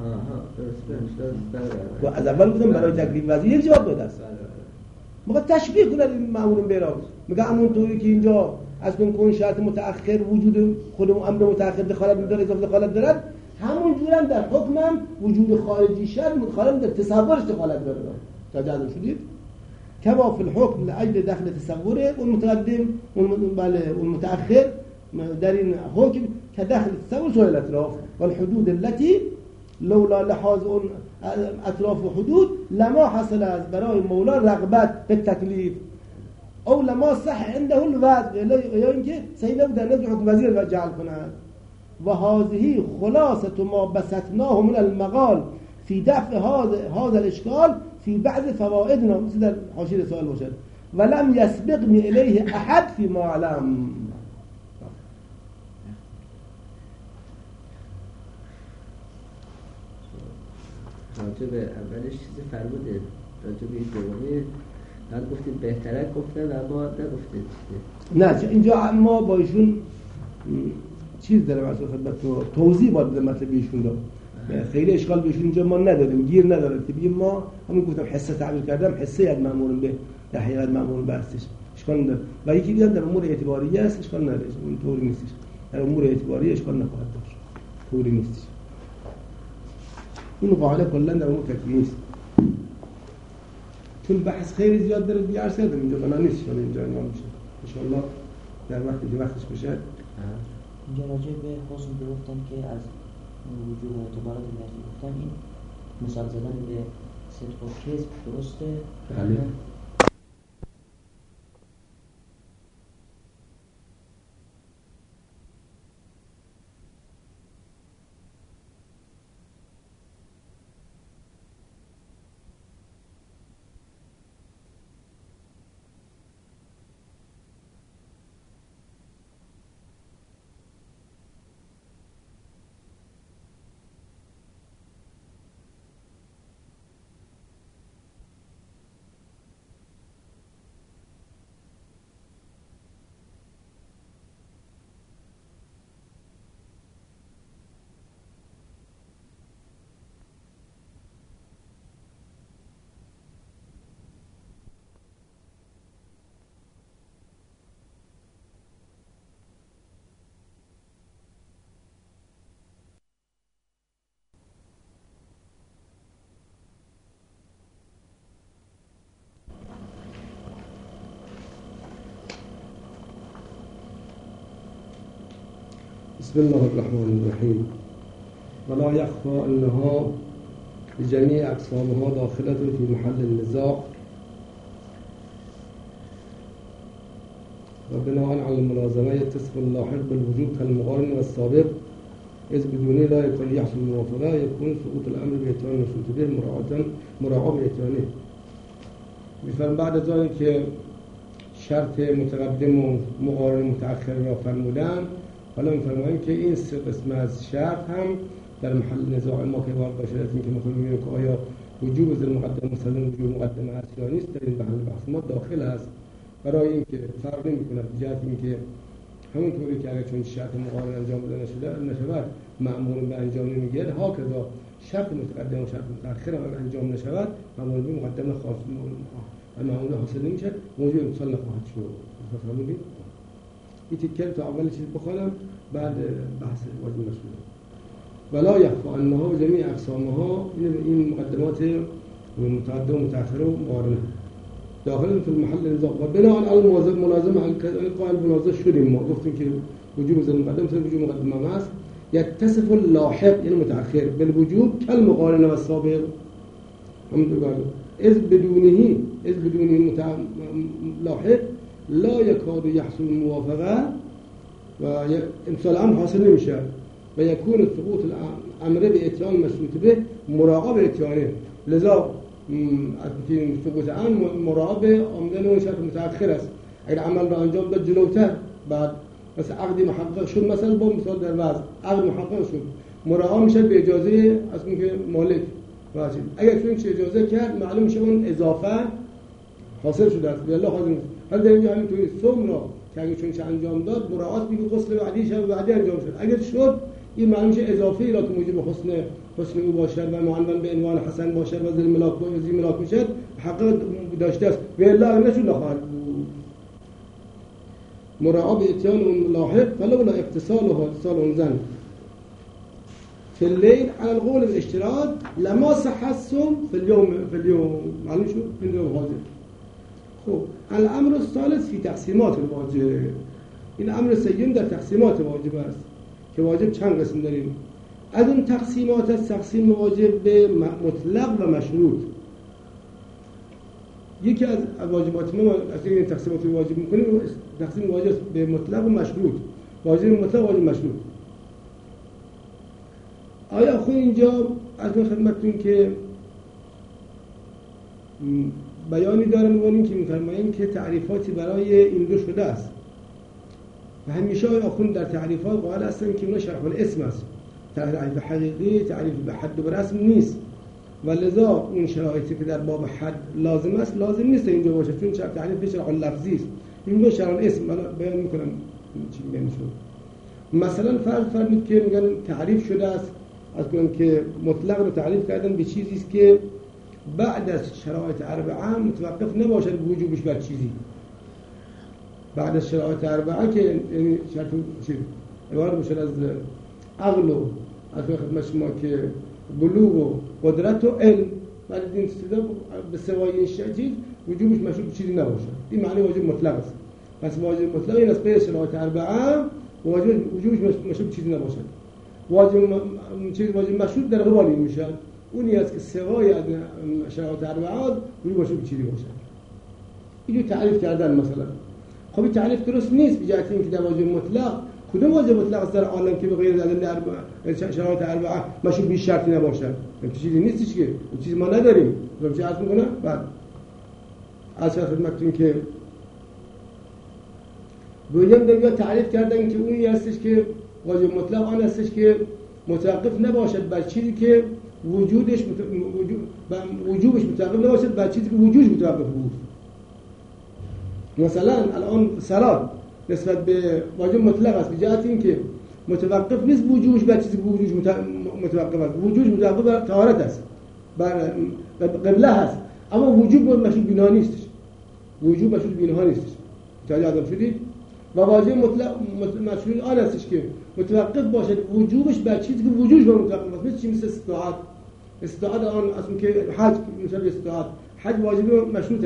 درست. و از اول گفتم برای تکلیف وضعی یک جواب داده است. موقع تشبیه کنه این مأمور به را میگه همونطوری که اینجا از کن شرط متأخر وجود خود امر متأخر دخالت می‌داره، اضافه دخالت دارد، همون جورم در حکمم وجود خارجی شرط متخالف در تصورش دخالت داره. تا جذب شدید؟ کما فی الحکم لاجل دخل تصوره اون متقدم اون متأخر در این حکم که دخل تصور سوی الاطراف والحدود التي لولا لحاظ اون اطراف و حدود لما حصل از برای مولا رغبت به تکلیف او لما صح عنده الوضع یا اینکه صحیح نبود در نظر حکم وزیر و جعل کند. و هذه خلاصه ما بسطناه من المقال فی دفع هذا الاشکال فی بعض فوائدنا، مثل در حاشیه سوال باشد ولم يسبقني الیه احد فی ما علم. راجع به اولش چیزی فرموده، راجع به این دومی بعد گفتید بهتره گفتن اما نگفتید. نه اینجا ما با ایشون چیز داره مثلا خدمت تو توضیح باید بده مطلب ایشون داره. خیلی اشکال بهشون اینجا ما نداریم، گیر نداره. بگیم ما همین گفتم حصه تعبیر کردم، حصه از مأمور به در حقیقت مأمور به هستش، اشکال نداره. و یکی دیگه در امور اعتباریه است، اشکال نداره. اون طوری نیستش. در امور اعتباریه اشکال نخواهد داشت. طوری نیستش. این قاعده کلا در امور تکلیفی نیست. چون بحث خیلی زیاد داره دیگه عرض کردم اینجا بنا نیست، چون اینجا امام میشه ان شاء الله در وقتی که وقتش بشه. اینجا راجع به حسن گفتن که از وجود اعتبارات دیگه گفتن این مثال زدن به صدق و کذب درسته؟ بله. بسم الله الرحمن الرحیم. ولا یخفى انها بجميع اقسامها داخلة في محل النزاع وبناء على الملازمة يتصف اللاحق بالوجوب كالمقارن والسابق إذ بدونه لا يكون يحصل الموافقة يكون سقوط الأمر بإتيان المشروط به مراعاة بإتيانه. مثلا بعد از آنی که شرط متقدم و مقارن متأخر را فرمودن، حالا می‌فرماییم که این سه قسم از شرط هم در محل نزاع ما که وارد باشه، از اینکه می‌خوایم ببینیم که آیا وجوب ذل مقدم مثلا وجوب مقدمه است یا نیست، در این محل بحث ما داخل است. برای اینکه فرق نمی‌کنه جهت اینکه همونطوری که اگر چون شرط مقارن انجام داده نشود مأمور به انجام نمی‌گیرد، هاکذا شرط متقدم و شرط متأخر اگر انجام نشود مأمور به مقدمه خاص مأمور حاصل نمی‌شود، موجب امسال نخواهد شد. فهمیدید؟ این تیکه تا اول چیز بخونم بعد بحث واجب مسئول. ولا یخفى انها جميع اقسامها، این مقدمات متقدم و متأخر و مقارنه داخل فی المحل نزاع و بناء علی ملازمه قائل بنازع شدیم. ما گفتیم که وجوب ذل مقدم مثل وجوب مقدمه است. يتصف اللاحق یعنی متأخر بالوجوب كالمقارن والسابق. همونطور اذ بدونه لاحق لا يكاد يحصل الموافقه و امسال امر حاصل نمیشه و يكون سقوط الامر باتيان مشروط به مراقب اتيانه. لذا این سقوط امر مراقب آمدن اون شرط متأخر است. اگر عمل را انجام داد جلوتر، بعد مثلا عقدی محقق شد، مثلا با مثال در وضع عقد محقق شد، مراقب میشه به اجازه از اون که مالک واجب. اگر چون چه اجازه کرد معلوم میشه اون اضافه حاصل شده است. بالله حاضر. حالا در اینجا همینطوری صوم را که اگر چون چه انجام داد مراعات میگه غسل بعدی شب بعدی انجام شد. اگر شد این معلوم میشه اضافه ای را که موجب حسن او باشد و معلم به عنوان حسن باشد و ذل ملاک باشد حق داشته است. بالله نشون نخواهد مراعاه به اتیان اون لاحق فلولا اتصالها اتصال اون زن في الليل على القول بالاشتراط لما صح الصوم في اليوم معلوم شو عنده حاضر. خب الامر الثالث في تقسیمات الواجب. این امر سوم در تقسیمات واجب است که واجب چند قسم داریم. از اون تقسیمات است تقسیم واجب به مطلق و مشروط. یکی از واجبات ما از این تقسیمات واجب می‌کنیم تقسیم واجب به مطلق و مشروط. واجب مطلق و واجب مشروط. آیا خود اینجا از من خدمتتون که بیانی دارم می‌بینیم که می‌فرماییم که تعریفاتی برای این دو شده است و همیشه آخوند در تعریفات قائل هستن که اونا شرح الاسم است. تعریف حقیقی تعریف به حد و رسم نیست و لذا اون شرایطی که در باب حد لازم است لازم نیست اینجا باشه، چون تعریف شرح لفظی است. اینجا شرح الاسم بیان می‌کنم چی میگن شو. مثلا فرض فرمید که میگن تعریف شده است از که مطلق رو تعریف کردن به چیزی است که بعد از شرایط اربعه متوقف نباشد وجوبش بر چیزی. بعد از شرایط اربعه که یعنی شرط چیز عبارت میشه از عقل و از خدمت شما که بلوغ و قدرت و علم، بعد این سیدا به سوای این چیز وجوبش مشروط چیزی نباشه. این معنی واجب مطلق است. پس واجب مطلق این است به شرایط اربعه وجوبش مشروط چیزی نباشه. واجب مشروط در قبال این میشه اونی است که سوای از شرایط اربعه وجوب مشروط چیزی باشه. اینو تعریف کردن مثلا. خب این تعریف درست نیست به جهت اینکه در واجب مطلق کدوم واجب مطلق است در عالم که به غیر از شرایط اربعه مشروط به شرطی نباشد. این چیزی نیستش که چیزی ما نداریم. رو چه عرض می‌کنم؟ بعد از خدمتتون که گویم دیگه تعریف کردن که اونی هستش که واجب مطلق آن هستش که متوقف نباشد بر چیزی که وجوبش متوقف نباشد بر چیزی که وجودش متوقف بود. مثلا الان صلات نسبت به واجب مطلق است به جهت اینکه متوقف نیست وجودش بر چیزی که وجودش متوقف است. وجودش متوقف بر طهارت است، بر قبله است، اما وجوب مشروط بنا نیستش. وجوب مشروط بنا نیستش. متوجه آدم شدید؟ و واجب مطلق مشروط آن استش که متوقف باشد وجوبش بر چیزی که وجودش متوقف است. مثل استطاعت آن از اون که حج مثلا استطاعت حج واجب مشروط است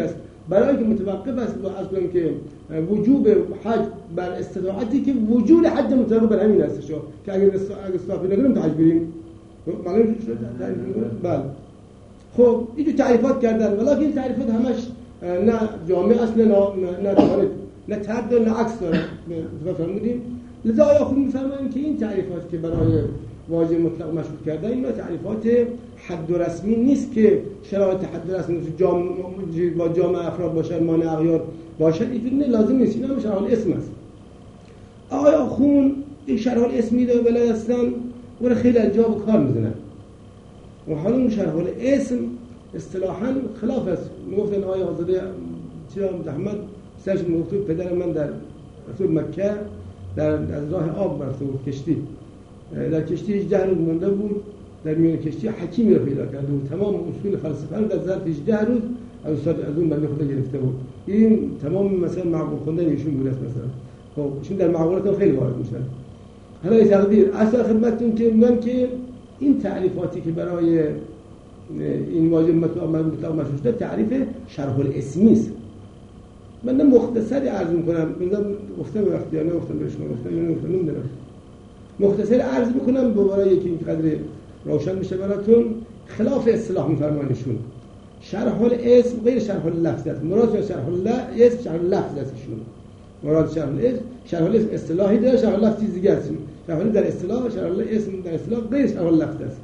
برای که متوقف است با اصلا که وجوب حج بر استطاعتی که وجود حج متوقف بر همین هستش که اگر استطاعت نکنیم تا حج بریم معلوم شد. بله خب اینجور تعریفات کردن، ولی این تعریفات همش نه جامع است نه تارد نه ترد نه عکس داره بفهمونیم. لذا آیا خود میفهمن که این تعریفات که برای واژه مطلق مشروط کردن این تعریفات حد و رسمی نیست که شرایط حد و رسمی با جامع افراد باشد مانع اغیار باشد، اینجوری لازم نیست. این هم شرح الاسم است. آیا خون این شرح الاسمی داره بلد هستن و خیلی از جا به کار میزنن و حالا اون شرح الاسم اصطلاحاً خلاف است. میگفتن آیا آزاده چرا محمد سرش میگفت پدر من در رسول مکه از راه آب برفته بود کشتی، در کشتی 18 روز مونده بود، در میان کشتی حکیمی رو پیدا کرده بود، تمام اصول فلسفه رو در ظرف 18 روز از اون بنده خدا گرفته بود. این تمام مثلا معقول خوندن ایشون بود مثلا. خب ایشون در معقولات خیلی وارد میشن. حالا این تقدیر اصلا خدمتتون که میگم که این تعریفاتی که برای این واژه مطلق مشروط شده تعریف شرح الاسمی است. من مختصری عرض میکنم، گفتم وقتی انا گفتم بهش گفتم نمیدونم مختصر عرض میکنم برای که این قدر روشن بشه براتون. خلاف اصطلاح میفرمایشون شرح الاسم غیر شرح اللفظ است. مراد شرح الاسم شرح اللفظ است. ایشون مراد شرح الاسم اصطلاحی داره، شرح اللفظ چیز دیگه است. شرح در اصطلاح، شرح الاسم در اصطلاح غیر شرح اللفظ است.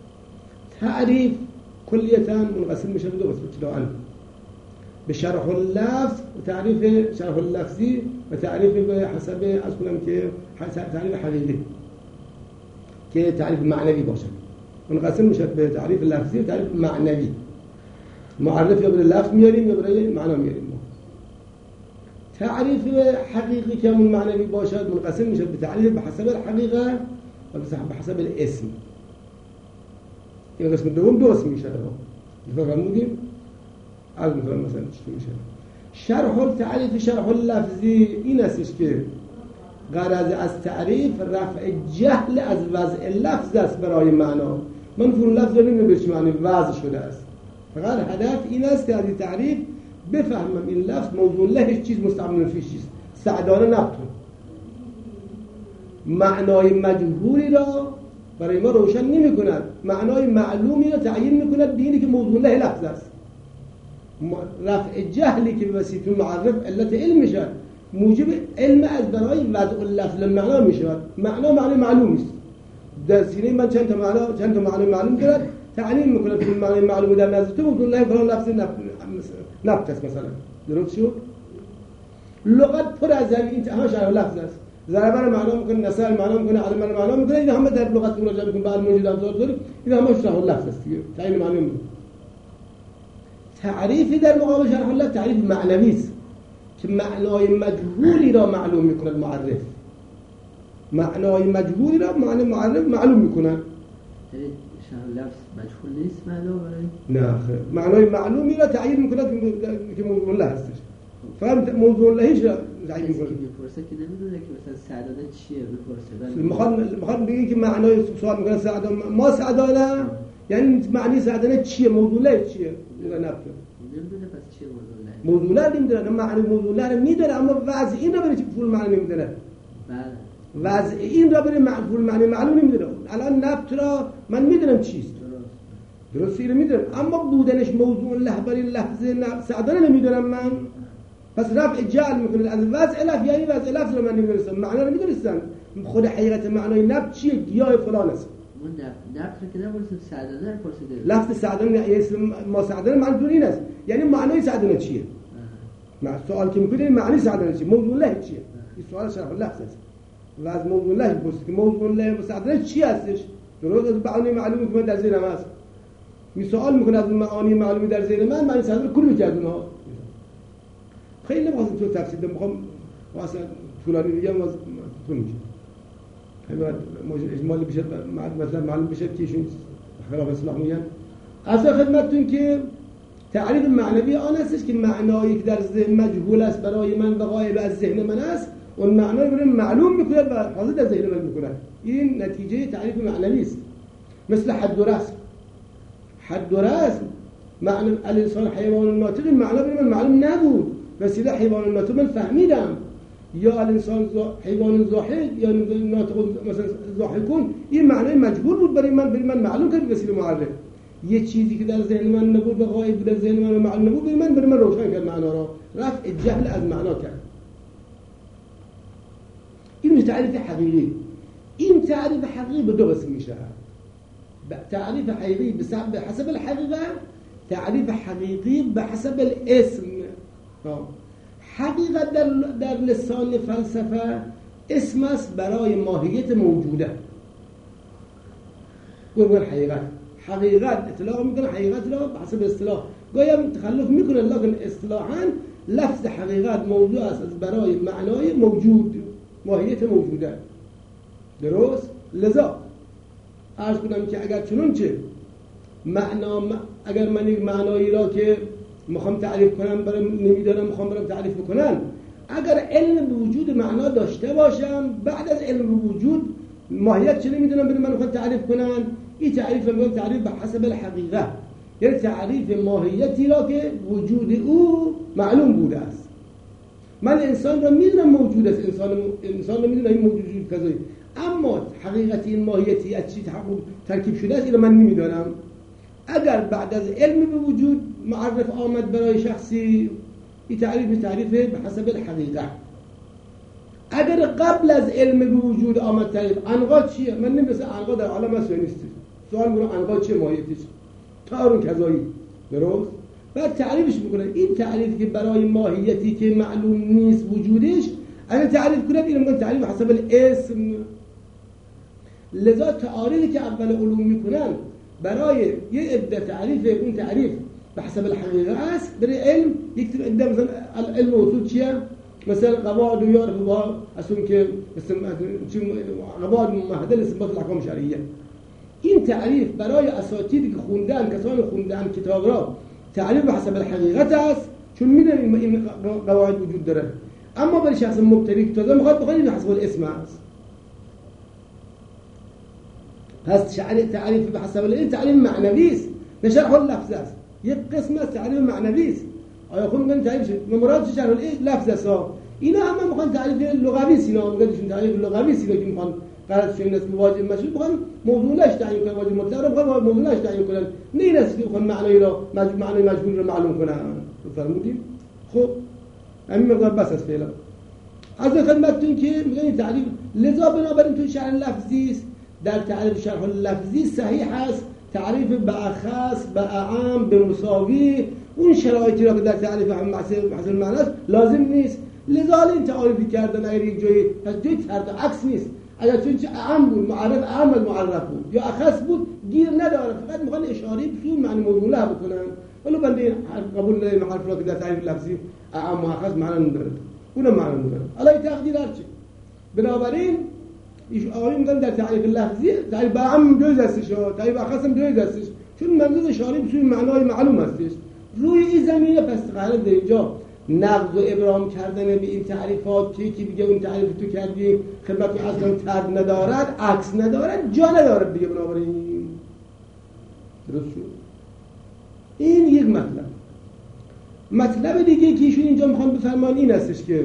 تعریف کلیتاً منقسم میشه به دو قسم به شرح اللفظ و تعریف شرح اللفظی و تعریف به حسب از کنم که تعریف حقیقی که تعریف معنوی باشه. منقسم میشه به تعریف لفظی و تعریف معنوی. معرف یا برای لفظ میاریم یا برای معنا میاریم. تعریف حقیقی که همون معنوی باشد منقسم میشه به تعریف به حسب الحقیقه و به حسب الاسم. این قسم دوم دو قسم میشه. فهمیدیم؟ از مثلا چی میشه؟ تعریف شرح اللفظی این استش که غرض از تعریف رفع جهل از وضع لفظ است برای معنا. من فرون لفظ رو نمیدونم به چه معنی وضع شده است. فقط هدف این است که از این تعریف بفهمم این لفظ موضوع لهش چیز مستعمل فیش چیز سعدانه نبتون معنای مجهولی را برای ما روشن نمی کند، معنای معلومی را تعیین می کند بینی که موضوع له لفظ است. رفع جهلی که به وسیله معرف علت علم میشد موجب علم از برای وضع اللفظ المعنا میشود. معنا معنی معلوم است. در سینه من چند تا معنی معلوم دارد تعیین میکنه که معنی معلوم در نزد تو موضوع له فلان لفظ نبت است مثلا. درست شد؟ لغت پر از این همه شرح لفظ است. ضربه معنا میکنه، نسل معنا میکنه، علم معنا میکنه. این همه در لغت مراجعه میکنه بعد موجود ابزار داریم. این همه شرح لفظ است دیگه. تعیین معنی میکنه. تعریفی در مقابل شرح اللفظ تعریف معنوی است که معنای مجهولی را معلوم میکند معرف. معنای مجهولی را معنی معرف معلوم میکند. شرح اللفظ مجهول نیست معنا برای؟ نه خیر. معنای معلومی را تعیین میکند که موضوع له هستش. فقط موضوع لهش را تعیین میکند. میپرسه که نمیدونه که مثلا سعادت چیه بپرسه. میخواد بگه که معنای سوال میکنه سعادت ما سعادت یعنی معنی سعادت چیه؟ موضوع له چیه؟ نمیدونه پس چیه موضوع له؟ موضوع له نمیدونه. معنی موضوع له میدونه اما وضع این را برای چی فول معنی نمیدونه. بله. وضع این را برای فول معنی معلوم نمیدونه. الان نبت را من میدونم چیست. درستی رو میدونم اما بودنش موضوع له برای لفظ سعادت نمیدونم من. پس رفع جعل میکنه از وضع لفظ، یعنی وضع لفظ رو من نمیدونستم، معنا رو میدونستم. خود حقیقت معنای نبت چیه؟ گیاه فلان است. اون نبت رو که نبرسید سعادت رو پرسیده. لفظ سعادت ما سعادت منظور این است. یعنی معنای سعادت چیه؟ سوال که میکنه معنی سعادت چیه؟ موضوع له چیه؟ این سوال شرح لفظ است. و از موضوع له پرسید که موضوع له و سعادت چی هستش؟ درست از معانی معلومی که در ذهنم هست. می سوال میکنه از معانی معلومی در ذهن من معنی سعادت کلی میکردن ها. خیلی نمیخواستم تو تفسیر بدم، میخوام واسه طولانی میگم واسه طول میشه. اجمالی بشه مثلا معلوم بشه که ایشون خلاف اصلاح میگن. اصلا خدمتتون که تعریف معنوی آن هستش که معنایی که در ذهن مجهول است برای من و غایب از ذهن من است اون معنا رو معلوم میکنه و حاضر در ذهن من میکنه. این نتیجه تعریف معنوی است. مثل حد و رسم. حد و رسم معنی الانسان حیوان ناطق این معنا برای من معلوم نبود، وسیله حیوان ناطق من فهمیدم، یا الانسان حیوان ضاحک یا ناطق مثلا ضاحکون، این معنای مجهول بود برای من معلوم کرد وسیله معرف. یه چیزی که در ذهن من نبود و غایب بود در ذهن من و معلوم نبود برای من روشن کرد، معنا را رفع جهل از معنا کرد. این تعریف حقیقی. این تعریف حقیقی به دو قسم میشه. تعریف حقیقی به حسب الحقیقه، تعریف حقیقی به حسب الاسم. حقیقت در لسان فلسفه اسم است برای ماهیت موجوده. گفتن حقیقت اطلاق میکنه، حقیقت را به حسب اصطلاح گاهی هم تخلف میکنه، لکن اصطلاحاً لفظ حقیقت موضوع است برای معنای موجود، ماهیت موجوده. درست؟ لذا عرض کنم که اگر چنانچه اگر من یک معنایی را که میخوام تعریف کنم نمیدانم میخوام برام تعریف بکنم، اگر علم به وجود معنا داشته باشم، بعد از علم به وجود ماهیت چه نمیدونم برای من میخوام تعریف کنم، این تعریف رو میگم تعریف به حسب الحقیقه، یعنی تعریف ماهیتی را که وجود او معلوم بوده است. من انسان را میدونم موجود است، انسان را میدونم این موجود کذایی، اما حقیقت این ماهیتی از چی ترکیب شده است این من نمیدانم. اگر بعد از علم به وجود معرف آمد برای شخصی، این تعریف به حسب الحقیقه. اگر قبل از علم به وجود آمد تعریف انقا چیه؟ من نمیدونم انقا در عالم هست یا نیست. سوال میکنم انقا چیه، ماهیتش تارون کذایی. درست؟ بعد تعریفش میکنه. این تعریفی که برای ماهیتی که معلوم نیست وجودش، اگر تعریف کنه اینو میگن تعریف حسب الاسم. لذا تعاریفی که اول علوم میکنن برای یه عده تعریف، اون تعریف به حسب الحقیقه است. برای علم یک عده مثلا علم اصول چیه؟ مثلا قواعد و یعرف با اصلا که قواعد مهدل اثبات الاحکام شرعیه. این تعریف برای اساتیدی که خوندن، کسان خوندن کتاب را، تعریف به حسب الحقیقت است، چون میدونن این قواعد وجود داره. اما برای شخص مبتدی که تازه میخواد بخونه به حسب الاسم است. پس تعریف به حسب الاسم تعریف معنوی است، نه شرح اللفظ است. یک قسم از تعریف معنوی است. آیا خود میگن تعریف مراد شرح اللفظ است. اینا همه میخوان تعریف لغوی است. اینا میگن تعریف لغوی است که میخوان قرض شون است واجب مشروط، میخوان موضوعش تعیین کنن، واجب مطلق رو میخوان موضوعش تعیین کنن، نه این است که میخوان معنای مجهول رو معلوم کنن. فرمودید؟ خب همین مقدار بس است فعلا. از خدمتتون که میگن تعریف، لذا بنابراین تو شرح لفظی است. در تعریف شرح لفظی صحیح است تعریف به اخص، به اعم، به مساوی، اون شرایطی را که در تعریف حسن معنی است لازم نیست. لذا این تعریفی کردن اگر یک جایی پس جای طرد عکس نیست. اگر چون اعم بود معرف اعم معرف بود یا اخص بود گیر نداره، فقط میخوان اشاره به معنی موضوع بکنن. ولو بنده قبول نداریم حرف را که در تعریف لفظی اعم و اخص معنی نداره، اونم معنی نداره. الان تقدیر هرچی. بنابراین آقای میگن در تعریف لفظی تعریف به اعم جایز هستش، تعریف اخص هم جایز هستش، چون منظور اشاره به معنای معلوم هستش. روی این زمینه پس قرار در اینجا نقض و ابرام کردن به این تعریفات که بگه اون تعریف تو کردی خدمت اصلا ترد ندارد، عکس ندارد، جا ندارد دیگه. بنابراین درست شد. این یک مطلب دیگه که ایشون اینجا میخوان بفرمان این هستش که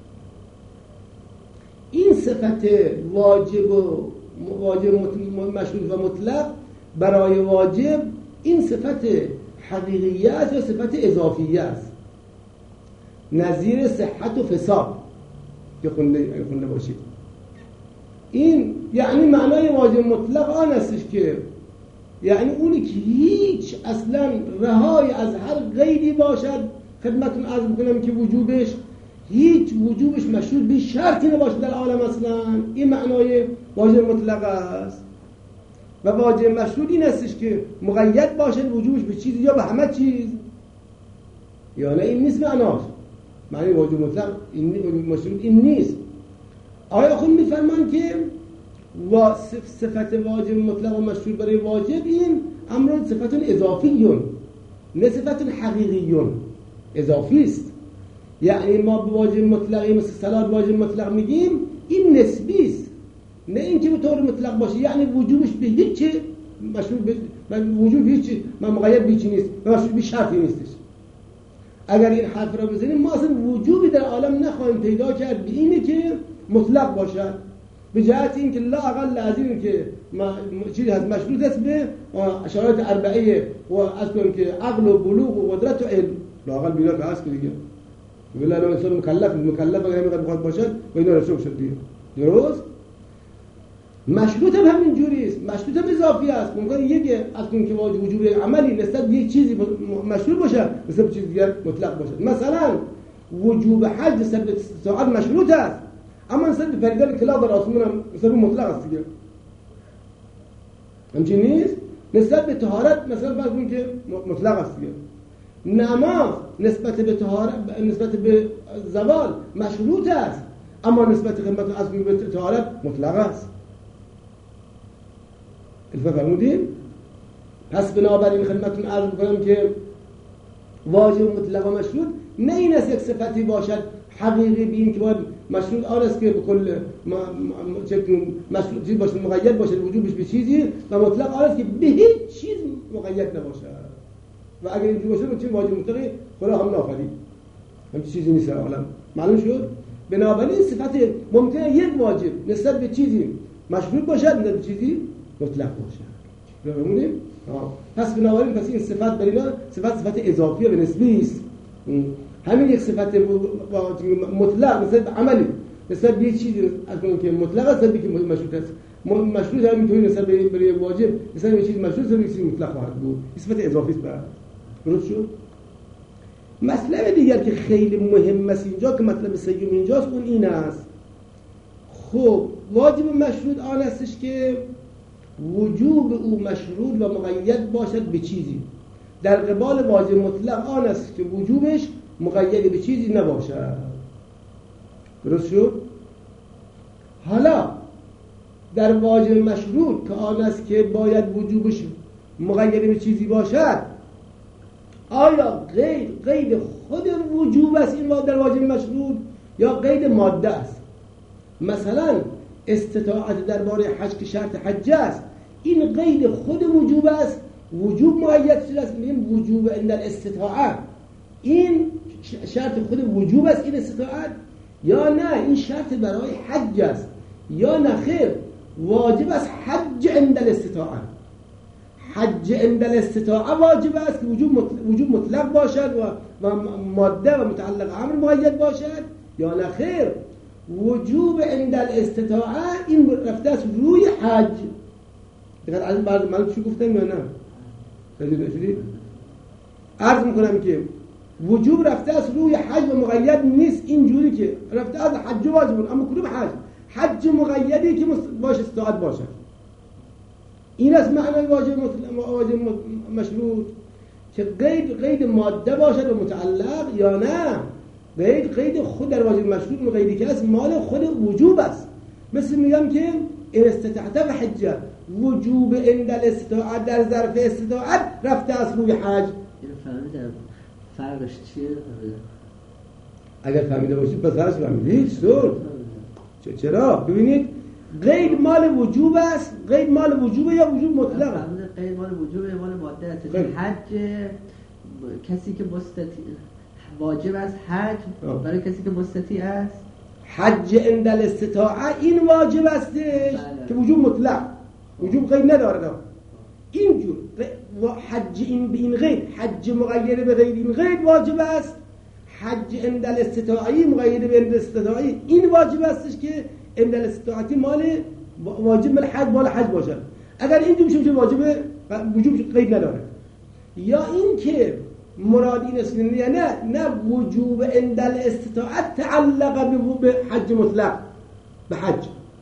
این صفت واجب مشروط و مطلق برای واجب این صفت حقیقیه است یا صفت اضافیه است، نظیر صحت و فساد که خونده باشید. این یعنی معنای واجب مطلق آن استش که یعنی اونی که هیچ اصلا رهای از هر قیدی باشد، خدمتون عرض بکنم که هیچ وجوبش مشروط به شرطی نباشد در عالم اصلا، این معنای واجب مطلق است. و واجب مشروط این استش که مقید باشد وجوبش به چیزی یا به همه چیز، یا نه این نیست معناش. معنی واجب مطلق این مشروط این نیست. آیا خود میفرمان که صفت واجب مطلق و مشروط برای واجب این امر صفت اضافیون نه صفت حقیقیون، اضافی است. یعنی ما به واجب مطلقی مثل صلات واجب مطلق میگیم، این نسبی است، نه اینکه به طور مطلق باشه. یعنی وجوبش به هیچ مشروط به وجوب هیچ من مقید به چیزی نیست، مشروط به شرطی نیستش. اگر این حرف را بزنیم ما اصلا وجوبی در عالم نخواهیم پیدا کرد به اینه که مطلق باشد، به جهت اینکه لا اقل از این که چیزی هست مشروط است به شرایط اربعه و از کنیم که عقل و بلوغ و قدرت و علم، لا اقل بینا که هست که دیگه بگه الله انسان مکلف اگر میخواد بخواد باشد و اینا رسول شد دیگه. درست؟ مشروط هم همین جوری است، مشروط هم اضافی است. ممکنه یک از اون که وجوب عملی نسبت به یک چیزی مشروط باشه نسبت به چیز دیگر مطلق باشه. مثلا وجوب حج نسبت به استطاعت مشروط است، اما نسبت به پریدن کلاه در آسمان هم نسبت به مطلق است دیگه. همچین نیست؟ نسبت به طهارت مثلا فرض کنید که مطلق است دیگه. نماز نسبت به طهارت نسبت به زوال مشروط است، اما نسبت خدمت اصلی به طهارت مطلق است. فرمودین؟ پس بنابراین خدمتتون عرض می‌کنم که واجب مطلق و مشروط نه این است یک صفتی باشد حقیقی بین که باید مشروط آن است که به کل مشروط چیز باشه، مقید باشه وجوبش به چیزی، و مطلق آن است که به هیچ چیز مقید نباشه. و اگر اینجوری باشه چه واجب مطلقی خدا هم نافرید، هم چیزی نیست در عالم. معلوم شد؟ بنابراین صفت ممکنه یک واجب نسبت به چیزی مشروط باشد، نسبت به چیزی مطلق باشه. بفهمونیم؟ پس بنابراین پس این صفت برینا صفت اضافیه و نسبی است. همین یک صفت مطلق نسبت به عملی، نسبت به یک چیزی از اون که مطلق است نسبت به مشروط است. مشروط هم میتونه نسبت به واجب نسبت به چیز مشروط نسبت به چیز مطلق خواهد بود. صفت اضافی است. درست شد؟ مسئله دیگر که خیلی مهم است اینجا که مطلب سیوم اینجاست اون این است. خب واجب مشروط آن استش که وجوب او مشروط و مقید باشد به چیزی، در قبال واجب مطلق آن است که وجوبش مقید به چیزی نباشد. درست شد؟ حالا در واجب مشروط که آن است که باید وجوبش مقید به چیزی باشد، آیا قید خود وجوب است این در واجب مشروط یا قید ماده است؟ مثلا استطاعت درباره حج که شرط حج است، این قید خود وجوب است، وجوب مقید شده است، میگیم وجوب عند الاستطاعت، این شرط خود وجوب است این استطاعت، یا نه این شرط برای حج است، یا نه خیر واجب است حج عند الاستطاعت. حج عند الاستطاعت واجب است که وجوب مطلق باشد و ماده و متعلق امر مقید باشد، یا نه خیر وجوب عند الاستطاعت این رفته است روی حج. دیگر از بعد من چی گفتم یا نه؟ خیلی عرض میکنم که وجوب رفته است روی حج و مقید نیست اینجوری که رفته است حج واجب، اما کدوم حج؟ حج مقیدی که باشه استطاعت باشد. این است معنی واجب مشروط، که قید ماده باشد و متعلق، یا نه قید خود در واجب مشروط مقیدی که است مال خود وجوب است. مثل میگم که این استطاعت و حجه وجوب عند الاستطاعت در ظرف استطاعت رفته است روی حج. این فهمیدم فرقش چیه؟ اگر فهمیده باشید پس فرقش فهمیدید. چرا؟ ببینید قید مال وجوب است، قید مال وجوبه یا وجوب مطلق؟ قید مال وجوبه یا مال ماده است. حج کسی که مستطیع واجب است حج برای کسی که مستطیع است. حج عند الاستطاعه این واجب است که وجوب مطلق، وجوب قید نداره. اینجور حج این به این قید، حج مقید به غیر این قید واجب است، حج عند الاستطاعه مقید به عند الاستطاعه این واجب استش که عند الاستطاعه مال واجب مال حج مال حج باشد. اگر اینجور میشه واجب وجوب قید نداره. یا این که مراد این است نه وجوب عند الاستطاعت تعلق به حج مطلق، به حج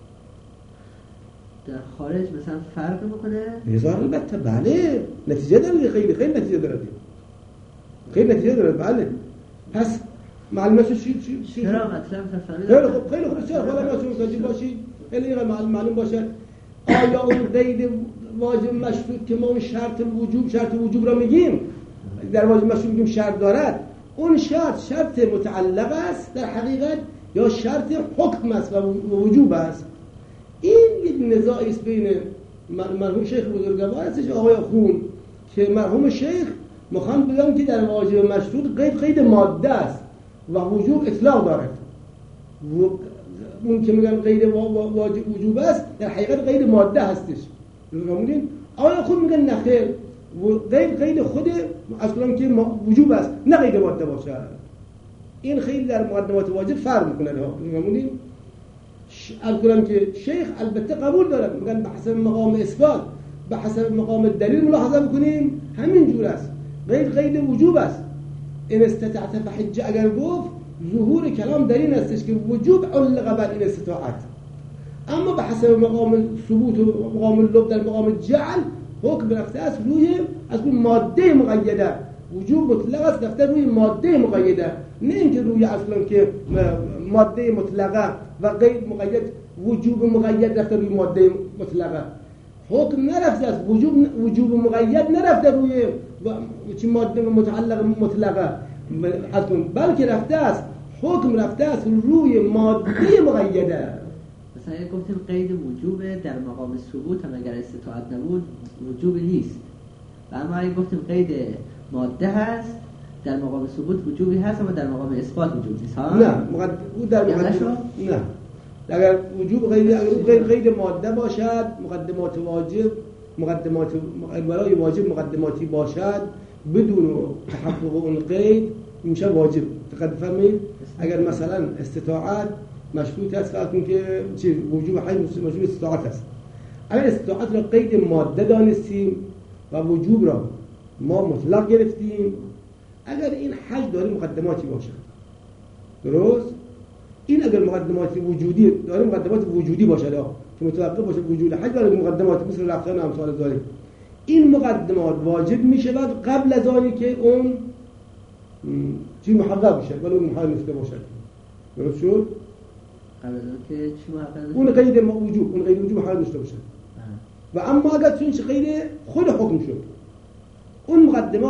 در خارج مثلا فرق میکنه؟ هزار البته بله نتیجه داره، خیلی نتیجه داره، خیلی نتیجه داره. بله پس معلومه چی چرا مطلب تفریق خیلی خوب چرا حالا ما چون متوجه باشید خیلی معلوم باشه آیا اون قید واجب مشروط که ما اون شرط وجوب را میگیم در واجب مشروط میگیم شرط دارد، اون شرط متعلق است در حقیقت یا شرط حکم است و وجوب است؟ این یک نزاعی است بین مرحوم شیخ بزرگوار هستش آقای خون که مرحوم شیخ میخوان بگم که در واجب مشروط قید ماده است و وجوب اطلاق داره. اون که میگن قید واجب وجوب است در حقیقت قید ماده هستش. میگن آقای خود میگن نخیر قید خود اصلا که وجوب است نه قید ماده باشه. این خیلی در مقدمات واجب فرق میکنه. میگن اصلا که شیخ البته قبول داره، میگن به حسب مقام اثبات به حسب مقام دلیل ملاحظه بکنیم همین جور است. قید وجوب است. این استطاعت فحج اگر گفت ظهور کلام در این استش که وجوب علق بر این استطاعت، اما به حسب مقام ثبوت و مقام اللب در مقام جعل حکم رفته است روی از اون ماده مقیده. وجوب مطلق است رفته روی ماده مقیده، نه اینکه روی اصلا که ماده مطلقه و قید مقید وجوب مقید رفته روی ماده مطلقه. حکم نرفته است وجوب مقید نرفته روی چی ماده متعلق مطلقه، بلکه رفته است حکم رفته است روی ماده مقیده. مثلا اگه گفتیم قید وجوب در مقام ثبوت هم اگر استطاعت نبود وجوب نیست، و اما اگه گفتیم قید ماده هست در مقام ثبوت وجوبی هست اما در مقام اثبات وجوب نیست. نه او در نه اگر وجوب قید ماده باشد مقدمات واجب مقدمات برای واجب مقدماتی باشد بدون تحقق اون قید میشه واجب. دقت فرمایید اگر مثلا استطاعت مشروط است فقط که چی وجوب حی مشروط استطاعت است، اگر استطاعت را قید ماده دانستیم و وجوب را ما مطلق گرفتیم، اگر این حج داره مقدماتی باشد درست، این اگر مقدمات وجودی داره مقدمات وجودی باشد که متوقف باشه وجود حج داره مقدمات مثل رفتن امثال ذالک، این مقدمات واجب میشه قبل از آنی که اون چی محقق بشه ولی اون محال نشده باشد. درست شد؟ قبل از آن که چی محقق اون قید وجوب اون قید وجوب محال نشده باشد. و اما اگر چون قید خود حکم شد اون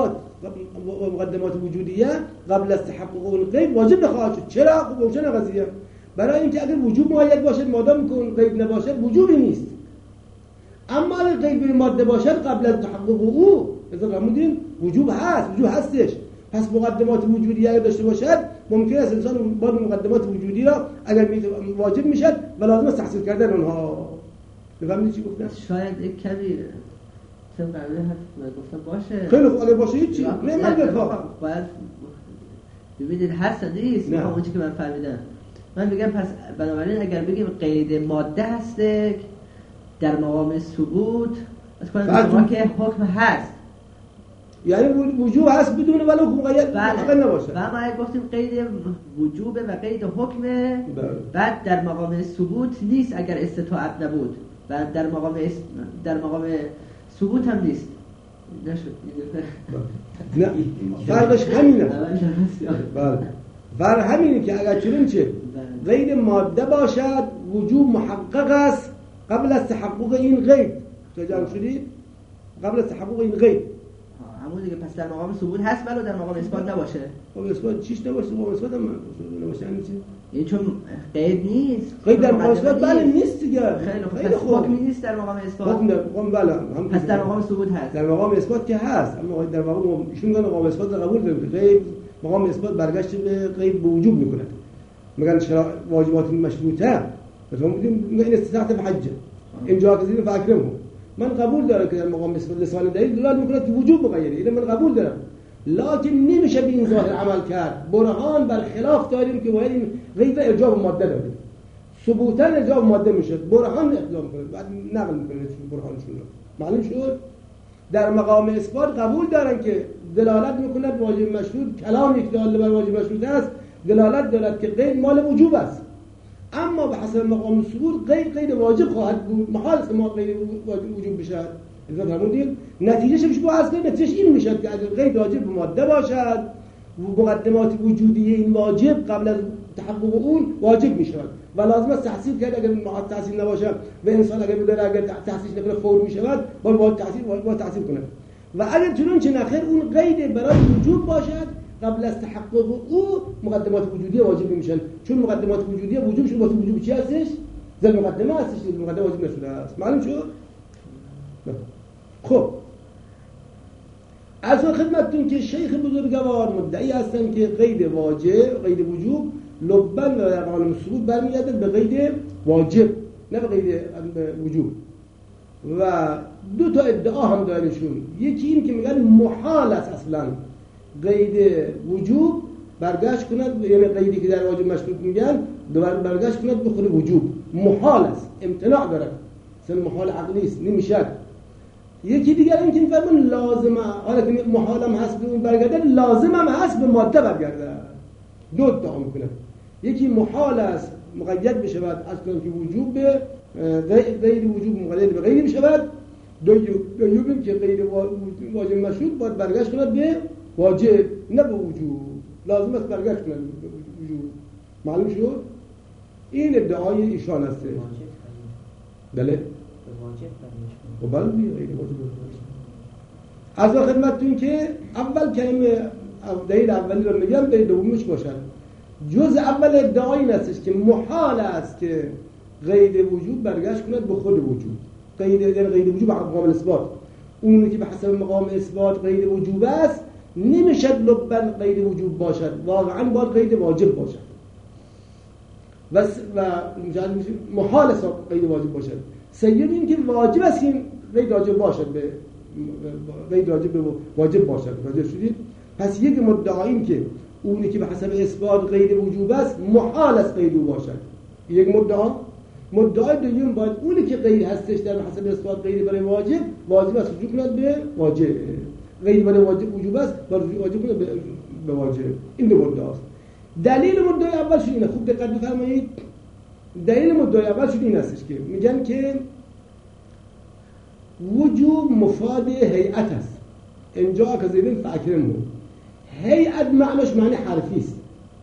مقدمات وجودیه قبل از تحقق اون قید واجب نخواهد شد. چرا؟ خب روشن قضیه برای اینکه اگر وجوب مؤید باشد مادام که اون قید نباشد وجوبی نیست، اما اگر قید به ماده باشد قبل از تحقق او اذا فرمودیم وجوب هستش. پس مقدمات وجودی اگر داشته باشد ممکن است انسان با مقدمات وجودی را اگر واجب میشد و لازم است تحصیل کردن اونها. بفهمید چی گفتم؟ شاید یک کمی طبق حرف گفتم باشه. خیلی خوب اگر باشه هیچ چی نه من باید ببینید هست نیست اون چیزی که من فهمیدم. من میگم پس بنابراین اگر بگیم قید ماده هست در مقام ثبوت از کنم که حکم هست یعنی وجوب هست بدون ولی حکم مقید نباشه. و اما اگه گفتیم قید وجوب و قید حکم بعد در مقام ثبوت نیست اگر استطاعت نبود و در مقام ثبوت هم نیست نشد. نه فرقش همینه. بله فرق همینه که اگر چنانچه قید ماده باشد وجوب محقق است قبل از تحقق این قید. جمع شدید؟ قبل از تحقق این قید همون دیگه. پس در مقام ثبوت هست ولی در مقام اثبات نباشه. خب اثبات چیش نباشه؟ مقام اثبات هم نباشه یعنی چی؟ این چون قید نیست. قید در مقام اثبات بله نیست دیگه. خیلی خوب. حکمی نیست در مقام اثبات. حکم بله. پس در مقام ثبوت هست. در مقام اثبات که هست، اما در مقام ایشون میگن مقام اثبات رو قبول داریم که قید مقام اثبات برگشت به قید به وجوب میکنه. میگن واجبات مشروطه. مثلا میگیم این استطاعت به حج اینجا که زیر فاکرمه من قبول دارم که در مقام اثبات لسان دلیل دلالت میکنه که وجوب مقیده، اینو من قبول دارم، لکن نمیشه به این ظاهر عمل کرد. برهان بر خلاف داریم که باید این قید ارجاع ماده داریم. ثبوتا ارجاع ماده میشه، برهان اقدام کنه بعد نقل میکنه برهانشون رو. معلوم شد در مقام اثبات قبول دارن که دلالت میکنه واجب مشروط، کلام یک داله بر واجب مشروط است، دلالت دارد که قید مال وجوب است. اما به حسب مقام ثبوت قید واجب خواهد بود، محال است که ما قید وجوب بشه. اذا فرمودید نتیجه چه میشه؟ از نتیجه این میشه که اگر قید واجب به ماده باشد مقدمات وجودی این واجب قبل از تحقق اون واجب میشه و لازم است تحصیل کرد. اگر معاد تحصیل نباشه و انسان اگر بداره اگر تحصیل نکنه فور میشود باید تحصیل کنه. و اگر چنانچه نخیر اون قید برای وجوب باشد قبل از تحقق او مقدمات وجودی واجب میشن، چون مقدمات وجودی وجوب شون واسه وجوب چی هستش؟ ذل مقدمه هستش، مقدمه واجب نشده است. معلوم شد؟ خب از خدمتتون که شیخ بزرگوار مدعی هستن که قید واجب، قید وجوب لبن و در عالم ثبوت برمیگرده به قید واجب نه به قید وجوب. و دو تا ادعا هم دارشون، یکی این که میگن محال است اصلا قید وجوب برگشت کند، یعنی قیدی که در واجب مشروط میگن برگشت کند به خود وجوب، محال است، امتناع داره، اصلا محال عقلی است، نمیشه. یکی دیگر این که میفرمون لازمه، حالا که محال هم هست به اون برگرده، لازم هم هست به ماده برگرده. دو ادعا میکنه، یکی محال است مقید بشود اصلا که وجوب به غیر وجوب مقید به غیر بشود، دوم که غیر واجب مشروط باید برگشت کند به واجب نه به وجوب، لازم است برگشت کند به وجوب. معلوم شد؟ این ادعای ایشان است. بله؟ و بله غیر واجب. از خدمتتون که اول کلمه دلیل اولی رو میگم، دلیل دومیش باشد. جز اول ادعای این است که محال است که قید وجوب برگشت کند به خود وجوب. قید وجوب مقام اثبات، اونی که به حسب مقام اثبات قید وجوب است نمیشد لبن قید وجوب باشد، واقعا باید قید واجب باشد و محال است قید واجب باشد. سیوم این که واجب است این قید واجب باشد، به قید واجب باشد. راجع شدید؟ پس یک مدعا این که اونی که به حسب اثبات قید وجوب است محال است قید او باشد، یک مدعای دوم باید اونی که قید هستش در حسب اثبات قید برای واجب است رجوع کند به واجب، قید برای وجوب است باید واجب کند به واجب. این دو مدعاست. دلیل مدعای اول شد اینه، خوب دقت بفرمایید. دلیل مدعای اول شد این هستش که میگن که وجوب مفاد هیئت است، اینجا که زیدن فاکرمون هیئت معناش معنی حرفی است.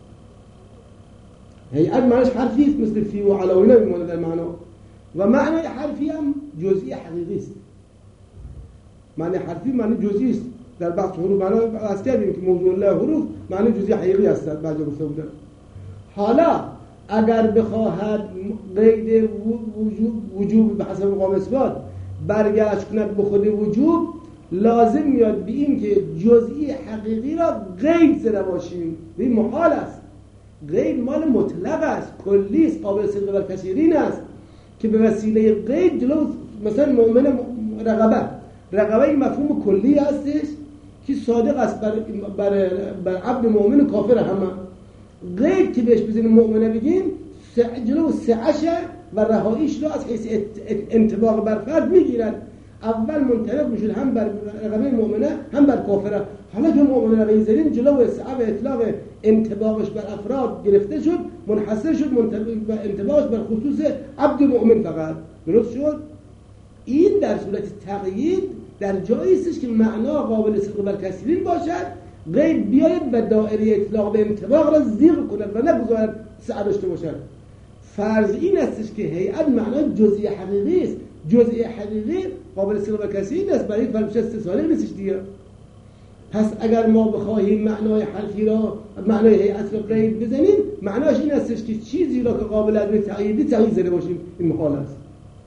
هیئت معناش حرفی است، مثل فی و علی و اینا میمونه در معنا، و معنی حرفی هم جزئی حقیقی است. معنی حرفی معنی جزئی است. در بحث حروف معنا از کردیم که موضوع الله حروف معنی جزئی حقیقی است بعضی گفته بودن. حالا اگر بخواهد قید وجوب به حسب مقام اثبات برگشت کند به خود وجوب، لازم میاد به این که جزئی حقیقی را قید زده باشیم. این محال است. قید مال مطلق است، کلی است، قابل صدق و کثیرین است که به وسیله قید جلو مثلا مؤمن رقبه این مفهوم کلی هستش که صادق است بر عبد مؤمن کافر همه. قید که بهش بزنیم مؤمنه بگیم جلو سعشه و رهاییش رو از حیث انطباق بر فرد میگیرن. اول منطبق میشد هم بر رقبه مؤمنه هم بر کافره. حالا که مؤمنه رو بزنیم جلو سعه و اطلاق انطباقش بر افراد گرفته شد، منحصر شد انطباقش بر خصوص عبد مؤمن فقط. درست شد؟ این در صورت تقیید در جایی استش که معنا قابل صدق بر کثیرین باشد، غیب بیاید و دائره اطلاق به انطباق را زیغ کند و نگذارد سعه داشته باشد. فرض این استش که هیئت معنا جزئی حقیقی است. جزئی حقیقی قابل صدق بر کثیرین است، برای فرض استثنایی نیستش دیگه. پس اگر ما بخواهیم معنای حرفی را، معنای هیئت را قید بزنیم، معناش این استش که چیزی را که قابل ادب تغییری تغییر زده باشیم. این محال است.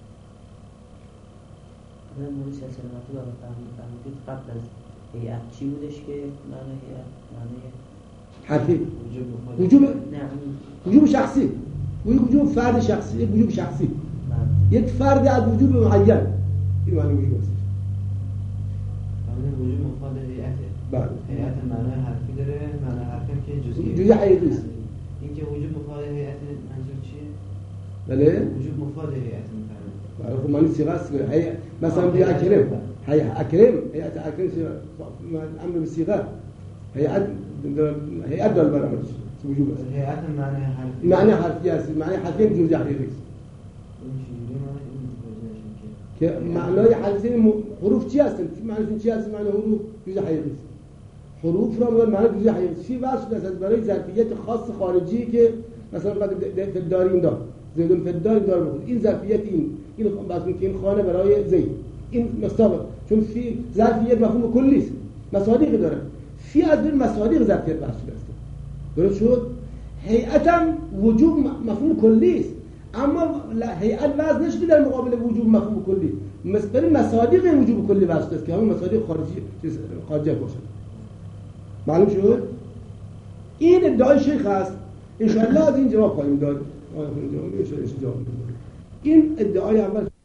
من مولی سلسله مرتبه رو فهمید قبل از هیئت چی بودش که معنی هیئت معنی حرفی وجوب شخصی، وجوب فرد شخصی، وجوب شخصی، یک فرد از وجوب معین. این معنی وجوب است. وجوب مفاد هیئته. بله. هیئت معنی حرفی داره، معنی حرفی هم که جزئی حقیقی است. این که وجوب مفاد هیئت منظور چیه؟ بله. وجوب مفاد هیئت می‌فهمه. بله خب معنی صيغه است. مثلا بیا اکرم، هیئت اکرم امر بصيغه. هیئت دال برامج وجوب است. هیئت معنی حرفی. معنی حرفی است. معنی حرفی جزئی حقیقی است. که معنای حرفی حروف چی هستن؟ معنیشون چی هست؟ معنی حروف جزئی حقیقی است. حروف را میگن معنی جزئی حقیقی است. چی واسه است برای ظرفیت خاص خارجی که مثلا فدارین دار زیدون فدار دار بود. این ظرفیت این بازم که این خانه برای زید این مستابق، چون فی ظرفیت مفهوم کلی است، مصادیق داره. فی از این مصادیق ظرفیت بحث است. درست شد؟ هیئتم وجوب مفهوم کلی است. اما هیئت وضع نشده در مقابل وجوب مفهوم کلی، مثل مصادیق وجوب کلی وضع است که همون مصادیق خارجی باشد. معلوم شد؟ این ادعای شیخ است. ان شاء الله از این جواب خواهیم داد. این ادعای اول